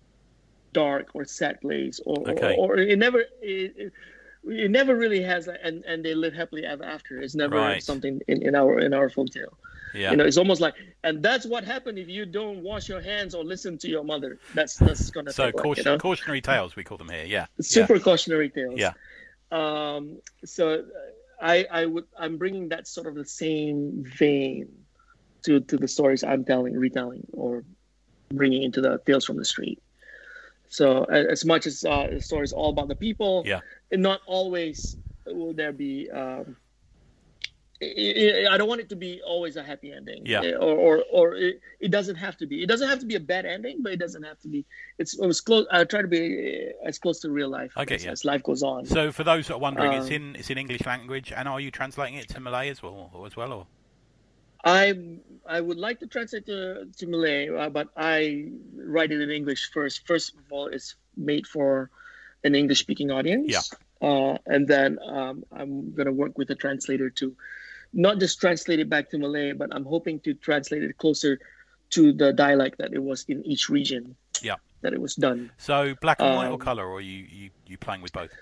dark or sad place, or Okay. or, or it never it, it, it never really has, a- and and they live happily ever after. It's never Right. something in, in our in our folk tale. Yeah. You know, it's almost like, and that's what happened if you don't wash your hands or listen to your mother. That's that's gonna So take like, caution, you know? cautionary tales, we call them here. Yeah. Super cautionary tales. Yeah. Um. So I I would I'm bringing that sort of the same vein to to the stories I'm telling, retelling, or bringing into the Tales from the Street. So as much as uh, the story is all about the people, Yeah. and not always will there be. Um, I I don't want it to be always a happy ending. Yeah. Or or, or it, it doesn't have to be. It doesn't have to be a bad ending, but it doesn't have to be. It's it was close. I try to be as close to real life I get as, you. as life goes on. So for those that are wondering, it's Um, in it's in English language, and are you translating it to Malay as well, or as well, or? I I would like to translate to to Malay, uh, but I write it in English first. First of all, it's made for an English speaking audience. Yeah. Uh, and then um, I'm gonna work with a translator to not just translate it back to Malay, but I'm hoping to translate it closer to the dialect that it was in each region. Yeah. That it was done. So black and white or Um, color, or are you you you playing with both?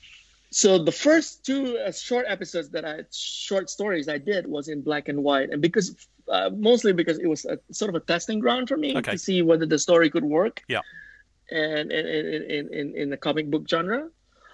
So the first two uh, short episodes that I short stories I did was in black and white, and because uh, mostly because it was a, sort of a testing ground for me Okay. to see whether the story could work. Yeah. And in in, in, in, in the comic book genre.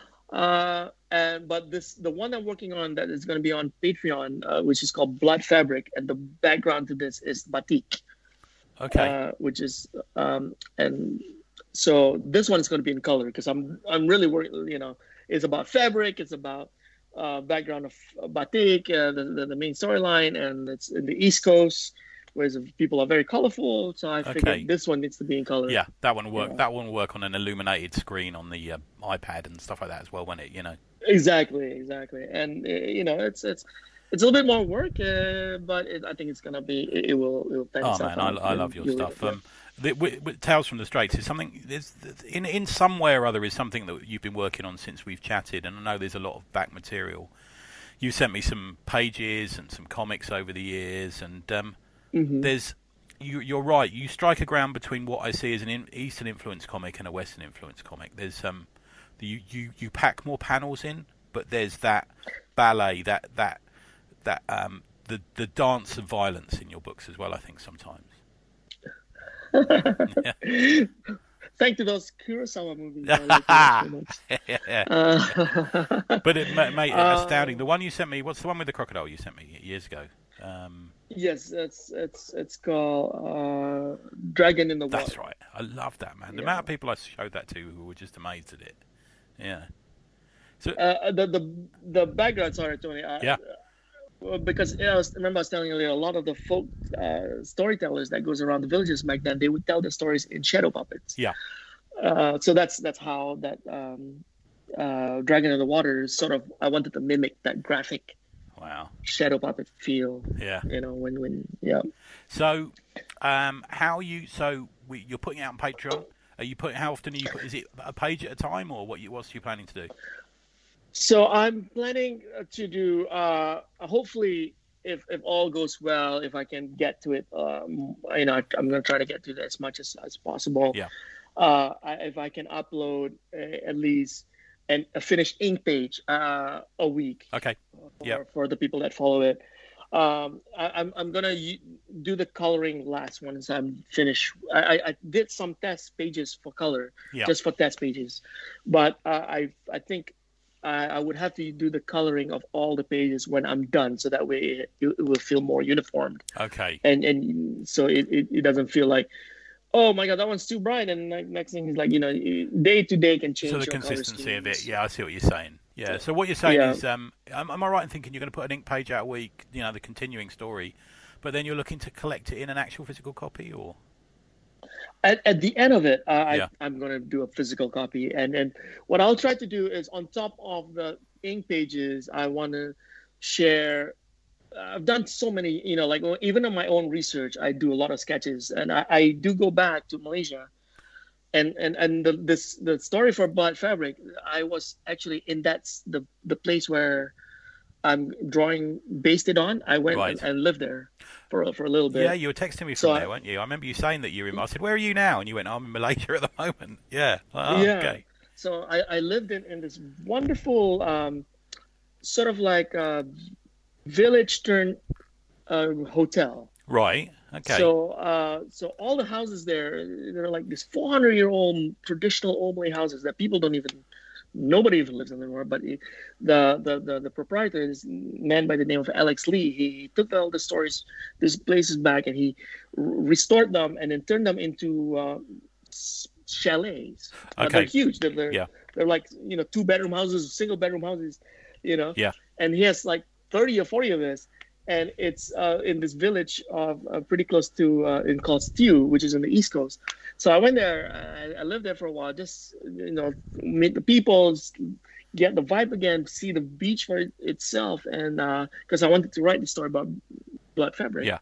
Uh, and but this the one I'm working on that is going to be on Patreon, uh, which is called Blood Fabric, and the background to this is batik, Okay. uh, which is um, and so this one is going to be in color because I'm I'm really worried. You know, it's about fabric, it's about uh, background of batik, uh, the, the the main storyline, and it's in the East Coast, whereas the people are very colorful. So I figured Okay. this one needs to be in color. Yeah, that one will work. Yeah. That one will work on an illuminated screen on the uh, iPad and stuff like that as well, won't it? You know. Exactly, exactly, and uh, you know, it's it's it's a little bit more work, uh, but it, I think it's gonna be it, it will it will pan Oh itself man, I, out, I and love your you'll- stuff. yeah. Um, the, with, with Tales from the Straits is something. There's in in some way or other is something that you've been working on since we've chatted, and I know there's a lot of back material. You sent me some pages and some comics over the years, and um, Mhm. there's you, you're right. You strike a ground between what I see as an in, Eastern influence comic and a Western influence comic. There's um, the, you, you you pack more panels in, but there's that ballet, that that that um, the the dance of violence in your books as well. I think sometimes. Thanks to those Kurosawa movies. I like that so much. Yeah. Uh, But it ma- mate, Uh, astounding. The one you sent me. What's the one with the crocodile you sent me years ago? Um, yes, it's it's it's called uh, Dragon in the Water. that's right. I love that, man. The Yeah. amount of people I showed that to who were just amazed at it. Yeah. So Uh, the the the background, sorry, Tony. Uh, Yeah. uh, Because yeah, I was, remember I was telling you earlier, a lot of the folk uh, storytellers that goes around the villages back then, they would tell the stories in shadow puppets. Yeah. Uh, so that's that's how that um, uh, Dragon in the Water is sort of. I wanted to mimic that graphic wow. shadow puppet feel. Yeah. You know, when when yeah. So, um, how you? So we, you're putting it out on Patreon. Are you putting? How often are you? Put, is it a page at a time, or what? You what's you planning to do? So I'm planning to do. Uh, hopefully, if if all goes well, if I can get to it, um, you know, I, I'm gonna try to get to it as much as, as possible. Yeah. Uh, I, if I can upload uh, at least an, a finished ink page uh, a week Okay. for, Yep. for the people that follow it. Um, I, I'm I'm gonna u- do the coloring last once I'm finished. I, I, I did some test pages for color, Yeah. just for test pages, but uh, I I think I, I would have to do the coloring of all the pages when I'm done, so that way it, it will feel more uniformed, Okay. and and so it, it, it doesn't feel like, oh my god, that one's too bright, and like, next thing is like, you know, day to day can change. So the your color consistency of it. schemes. Yeah, I see what you're saying. Yeah. So what you're saying Yeah. is, um, am, am I right in thinking you're going to put an ink page out a week? You know, the continuing story, but then you're looking to collect it in an actual physical copy, or? At, at the end of it, uh, Yeah. I, I'm going to do a physical copy. And, and what I'll try to do is, on top of the ink pages, I want to share. I've done so many, you know, like even on my own research, I do a lot of sketches. And I, I do go back to Malaysia. And and, and the, this the story for Blood Fabric, I was actually in that, the, the place where I'm drawing based it on. I went Right. and, and lived there for, for a little bit. Yeah, you were texting me from So I- there, weren't you? I remember you saying that you were in. I said, "Where are you now?" And you went, "I'm in Malaysia at the moment." Yeah. Oh, Yeah. Okay. So I, I lived in, in this wonderful, um, sort of like a village turned uh, hotel. Right. Okay. So uh, so all the houses there, they're like this four hundred year old traditional old Malay houses that people don't even nobody even lives anymore. But he, the, the the the proprietor is a man by the name of Alex Lee. He took all the stories, these places back, and he r- restored them and then turned them into uh, chalets. Uh, Okay. they're huge. They're they're, Yeah. they're like you know two bedroom houses, single bedroom houses. You know. Yeah. And he has like thirty or forty of this. And it's uh, in this village of uh, pretty close to uh, in called Stew, which is on the East Coast. So I went there. I, I lived there for a while, just you know, meet the people, get the vibe again, see the beach for it, itself, and because uh, I wanted to write the story about Blood Fabric. Yeah.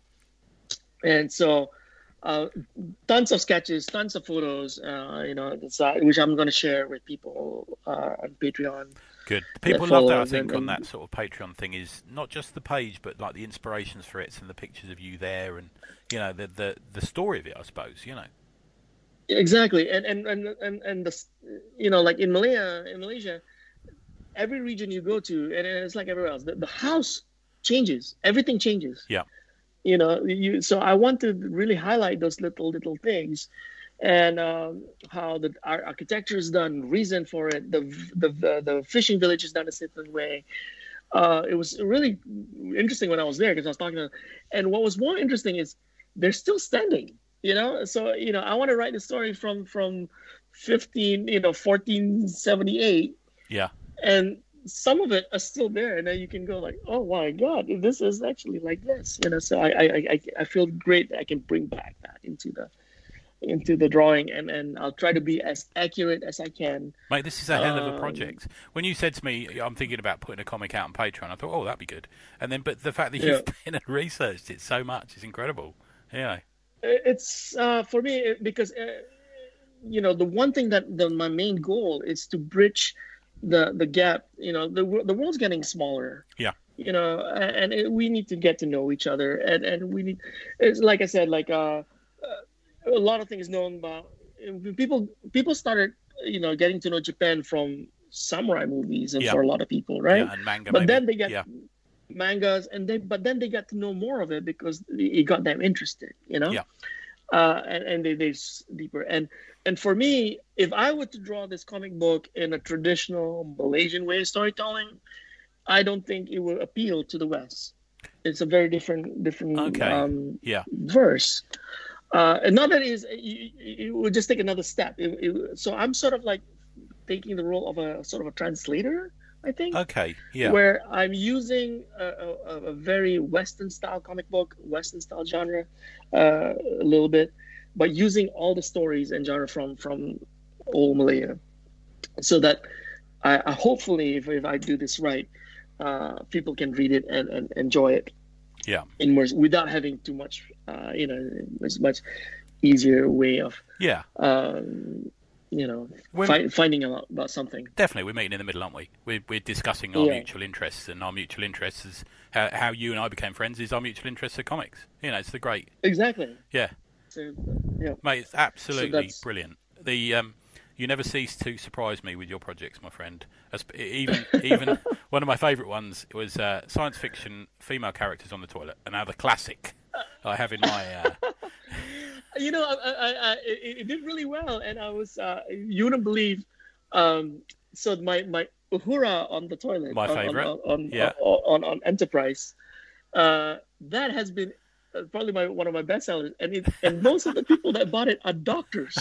And so, uh, tons of sketches, tons of photos, uh, you know, uh, which I'm going to share with people uh, on Patreon. Good. People love that, I think, and, on that sort of Patreon thing is not just the page, but like the inspirations for it and the pictures of you there, and you know the the, the story of it, I suppose. You know. Exactly, and and and and, and the you know like in Malaya, in Malaysia, every region you go to, and it's like everywhere else, the, the house changes, everything changes. Yeah. You know, you so I want to really highlight those little little things. And um, how the our architecture is done, reason for it, the the the, the fishing village is done a certain way. Uh, it was really interesting when I was there because I was talking to, and what was more interesting is they're still standing. You know, so you know I want to write the story from from fifteen, you know, fourteen seventy-eight. Yeah. And some of it are still there, and then you can go like, oh my God, this is actually like this. You know, so I I I, I feel great that I can bring back that into the. into the drawing, and, and I'll try to be as accurate as I can. Mate, this is a hell of a Um, project. When you said to me, I'm thinking about putting a comic out on Patreon, I thought, oh, that'd be good. And then, but the fact that you've Yeah. been and researched it so much is incredible. Yeah. It's uh, for me it- because uh, you know the one thing that the, my main goal is to bridge the the gap. You know, the wo- the world's getting smaller. Yeah. You know, a- and it, we need to get to know each other, and and we need. It's like I said, like uh, uh, a lot of things known about people. People started, you know, getting to know Japan from samurai movies, and Yeah. for a lot of people, right? Yeah, and manga. But maybe. then they get Yeah. mangas, and they but then they got to know more of it because it got them interested, you know. Yeah. Uh, and and they they s- deeper and and for me, if I were to draw this comic book in a traditional Malaysian way of storytelling, I don't think it will appeal to the West. It's a very different different Okay. um, Yeah. verse. Uh, and not that it is, it, it would just take another step. It, it, so I'm sort of like taking the role of a sort of a translator, I think, Okay. Yeah. where I'm using a, a, a very Western style comic book, Western style genre, uh, a little bit, but using all the stories and genre from from old Malaya, so that I, I hopefully, if, if I do this right, uh, people can read it and, and enjoy it. Yeah. In more, without having too much, uh, you know, it's much easier way of, Yeah. um, you know, When- fi- finding out about something. Definitely, we're meeting in the middle, aren't we? We're, we're discussing our Yeah. mutual interests, and our mutual interests is how, how you and I became friends is our mutual interests are comics. You know, it's the great, Exactly. yeah, So, yeah. mate, it's absolutely that's- brilliant. The um, you never cease to surprise me with your projects, my friend. As, even even one of my favourite ones was uh, science fiction female characters on the toilet, and now the classic I have in my. Uh, You know, I, I, I, it, it did really well, and I was, uh, you wouldn't believe. Um, so my my Uhura on the toilet, My on, favourite. on, on, Yeah. on, on, on Enterprise, uh, that has been uh, probably my one of my best sellers, and it, and most of the people that bought it are doctors.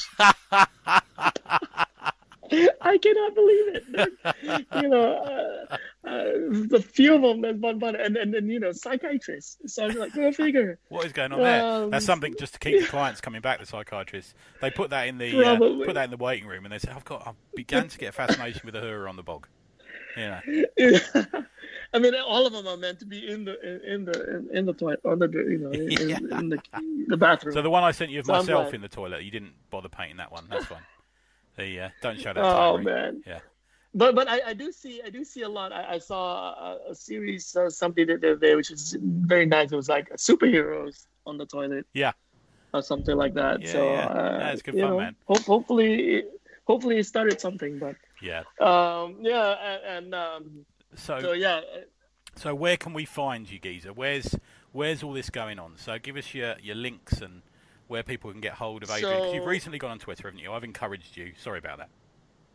I cannot believe it. They're- you know, uh, uh, the few of them that bought, bought it, and and then you know, psychiatrists. So I was like, go figure. What is going on there? Um, That's something just to keep the clients coming back. The psychiatrists they put that in the uh, Probably. put that in the waiting room, and they say, "I've got." I began to get a fascination with the Uhura on the bog. You know, I mean, all of them are meant to be in the in, in the in, in the toilet, on the you know, in, in, in the the bathroom. so the one I sent you of So I'm myself glad. in the toilet, you didn't bother painting that one. That's fine. The uh, don't show that. Oh diary. man. Yeah. But but I, I do see I do see a lot. I, I saw a, a series uh, something that did there, which is very nice. It was like superheroes on the toilet. Yeah. Or something like that. Yeah, so yeah. Uh, That's good you fun, know, man. Hope, hopefully, hopefully it started something. But Yeah. um, yeah, and, and um, So so yeah. so where can we find you, Geezer? Where's where's all this going on? So give us your, your links and where people can get hold of Adrian. 'Cause you've So- recently gone on Twitter, haven't you? I've encouraged you. Sorry about that.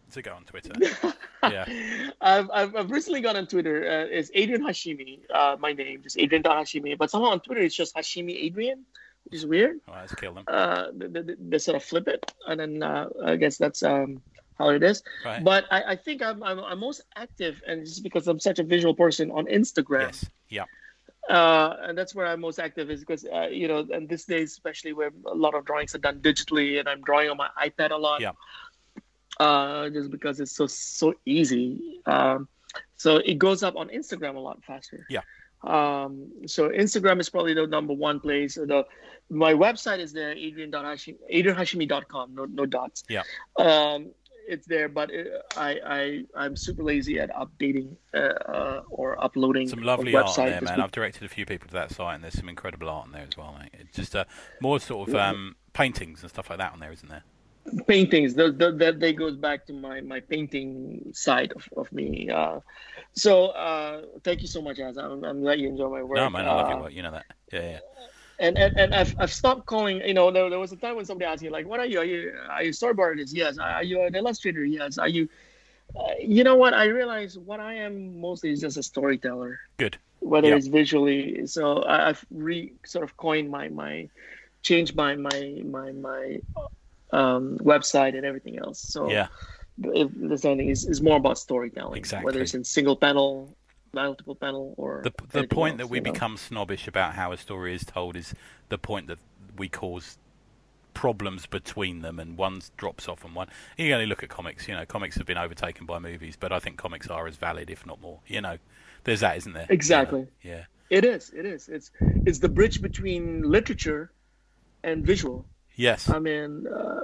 So go on Twitter. Yeah. I've, I've I've recently gone on Twitter. Uh, it's Adrian Hashimi, uh, my name, just Adrian Hashimi. But somehow on Twitter it's just Hashimi Adrian, which is weird. All right, let's kill them. Uh, they, they, they sort of flip it, and then uh, I guess that's um how it is. Right. But I, I think I'm, I'm I'm most active, and just because I'm such a visual person, on Instagram. Yes. Yeah. Uh, and that's where I'm most active, is because uh, you know, and these days especially where a lot of drawings are done digitally, and I'm drawing on my iPad a lot. Yeah. Uh, just because it's so so easy. Um, so it goes up on Instagram a lot faster. Yeah. Um, so Instagram is probably the number one place. The my website is there, adrian dot hashimi adrian hashimi dot com. No no dots. Yeah. Um, it's there, but it, I I I'm super lazy at updating uh, uh, or uploading. Some lovely a art website. on there, man. I've directed a few people to that site, and there's some incredible art on there as well, mate. It's just uh, more sort of um, paintings and stuff like that on there, isn't there? Paintings that the, the, that goes back to my my painting side of, of me. Uh, so uh, thank you so much, Az. I'm, I'm glad you enjoy my work. No, man, I love uh, your work. You know that. Yeah, yeah. And and, and I've, I've stopped calling. You know, there, there was a time when somebody asked me like, "What are you? Are you are you a storyboard artist? Yes. Are you an illustrator? Yes. Are you?" Uh, you know what? I realize what I am mostly is just a storyteller. Good. Whether Yep. it's visually. So I, I've re sort of coined my my changed my my my my. Um, website and everything else. So Yeah. if there's anything, is is more about storytelling. Exactly. Whether it's in single panel, multiple panel, or The the anything point else, that we you know? become snobbish about how a story is told is the point that we cause problems between them, and one drops off on one. You can only look at comics. You know, comics have been overtaken by movies, but I think comics are as valid, if not more. You know, there's that, isn't there? Exactly. You know? Yeah. It is. It is. It's it's the bridge between literature and visual. Yes. I mean, uh,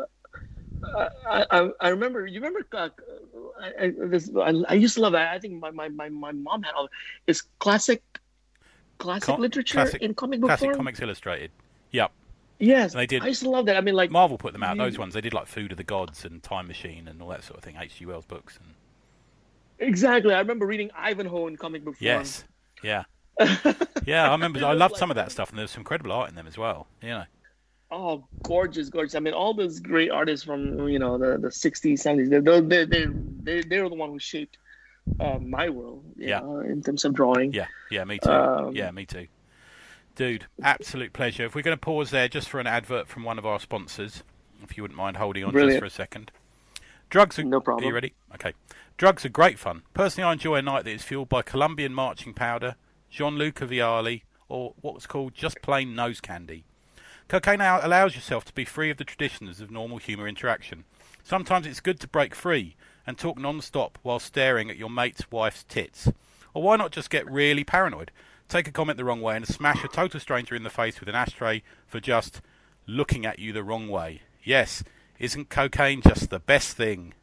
I, I I remember. You remember? Uh, I, I, this, I, I used to love that. I think my, my, my, my mom had all. It's classic, classic Com- literature classic- in comic book Classic form. Comics Illustrated. Yep. Yes, And they did- I used to love that. I mean, like Marvel put them out. you- Those ones they did like Food of the Gods and Time Machine and all that sort of thing. H G Wells books. And... Exactly. I remember reading Ivanhoe in comic book form. Yes. Yeah. Yeah. I remember. I loved some of that stuff, and there's some incredible art in them as well. You know. Oh, gorgeous, gorgeous. I mean, all those great artists from, you know, the, the sixties, seventies, they, they, they, they, they, they're the one who shaped uh, my world, you Yeah. know, in terms of drawing. Yeah. Yeah. Me too. Um, yeah. Me too. Dude, absolute pleasure. If we're going to pause there just for an advert from one of our sponsors, if you wouldn't mind holding on Brilliant. just for a second. Drugs are, No problem. Are you ready? Okay. Drugs are great fun. Personally, I enjoy a night that is fueled by Colombian marching powder, Gianluca Vialli, or what's called just plain nose candy. Cocaine al- allows yourself to be free of the traditions of normal humour interaction. Sometimes it's good to break free and talk non-stop while staring at your mate's wife's tits. Or why not just get really paranoid? Take a comment the wrong way and smash a total stranger in the face with an ashtray for just looking at you the wrong way. Yes, isn't cocaine just the best thing?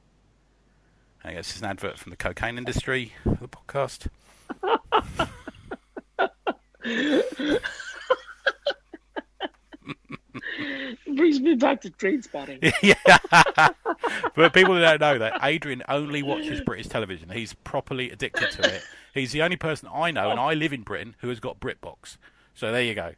I guess it's an advert from the cocaine industry for the podcast. It brings me back to train spotting. Yeah. But people don't know that Adrian only watches British television. He's properly addicted to it. He's the only person I know, and I live in Britain, who has got BritBox. So there you go.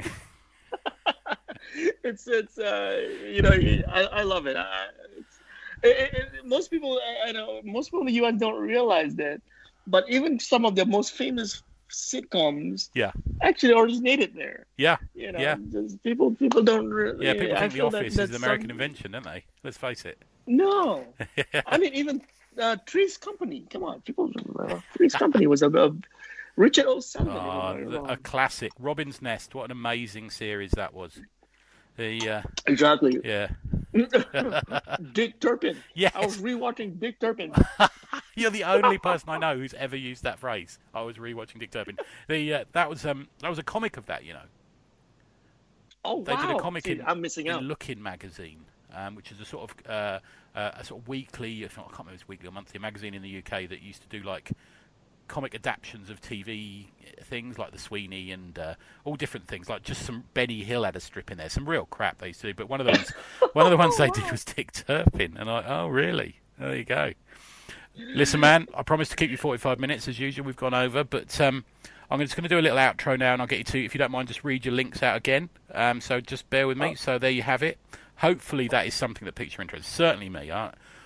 it's, it's, uh, you know, I, I love it. I, it's, it, it. Most people, I know, most people in the U S don't realize that. But even some of the most famous sitcoms Yeah. actually originated there. Yeah. You know, Yeah. just people people don't really. Yeah, people I think The feel that- Office is that an American some- invention, don't they? Let's face it. No, I mean even uh, Three's Company. Come on, people. Uh, Three's Company was a, a Richard O'Sullivan. if I'm Oh, not the- wrong. a classic. Robin's Nest. What an amazing series that was. The uh, Exactly. yeah. Dick Turpin. Yes. I was rewatching Dick Turpin. You're the only person I know who's ever used that phrase. I was rewatching Dick Turpin. The uh, that was um that was a comic of that, you know. Oh They wow! did a comic See, in, I'm missing in out. Lookin' magazine, um, which is a sort of uh, uh, a sort of weekly, if not, I can't remember if it's weekly or monthly magazine in the U K that used to do like comic adaptions of T V things like the Sweeney and uh, all different things. Like just some Benny Hill had a strip in there, some real crap they used to do. But one of the ones, one of the ones they did was Dick Turpin, and I oh really? There you go. Listen, man, I promised to keep you forty-five minutes as usual. We've gone over, but um, I'm just going to do a little outro now, and I'll get you to, if you don't mind, just read your links out again. Um, so just bear with me. So there you have it. Hopefully that is something that piques your interest. Certainly me. I,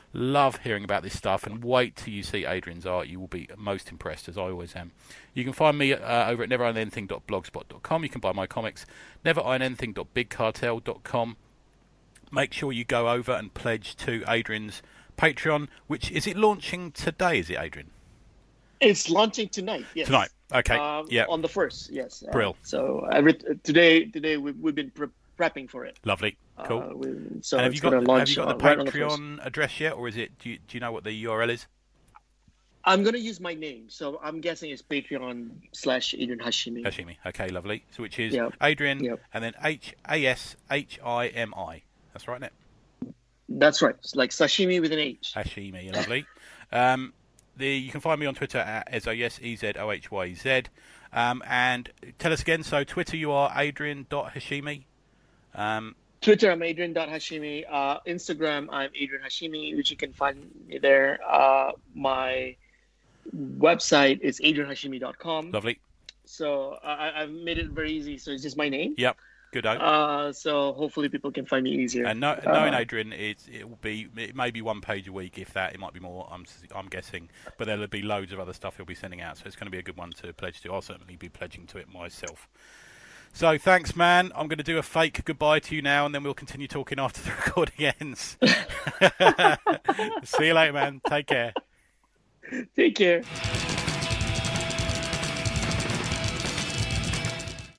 Love hearing about this stuff, and wait till you see Adrian's art. You will be most impressed, as I always am. You can find me uh, over at never iron anything dot blogspot dot com. You can buy my comics, never iron anything dot big cartel dot com. Make sure you go over and pledge to Adrian's Patreon, which is it launching today, is it, Adrian? It's launching tonight, yes. Tonight, okay, um, yeah. On the first, yes. Uh, Brill. So every, today, today we've, we've been pre- prepping for it. Lovely, cool. Uh, we, so and have it's you got, launch, have you got the uh, right Patreon the address yet, or is it? Do you, do you know what the U R L is? I'm going to use my name, so I'm guessing it's Patreon slash Adrian Hashimi. Hashimi, okay, lovely. So which is yep. Adrian, yep. and then H A S H I M I. That's right, isn't it? That's right. It's like sashimi with an H. Hashimi, lovely. Um, the you can find me on Twitter at Ezoyes, E Z O H Y E Z. Um, and tell us again. So Twitter, you are Adrian dot Hashimi. Um, Twitter, I'm Adrian dot Hashimi. Uh, Instagram, I'm Adrian Hashimi, which you can find me there. Uh, my website is adrian hashimi dot com. Lovely. So I, I've made it very easy. So it's just my name. Yep. Good. Uh, so hopefully people can find me easier. And no, knowing uh, Adrian, it it will be it may be one page a week, if that. It might be more. I'm I'm guessing, but there'll be loads of other stuff he'll be sending out. So it's going to be a good one to pledge to. I'll certainly be pledging to it myself. So thanks, man. I'm going to do a fake goodbye to you now, and then we'll continue talking after the recording ends. See you later, man. Take care. Take care.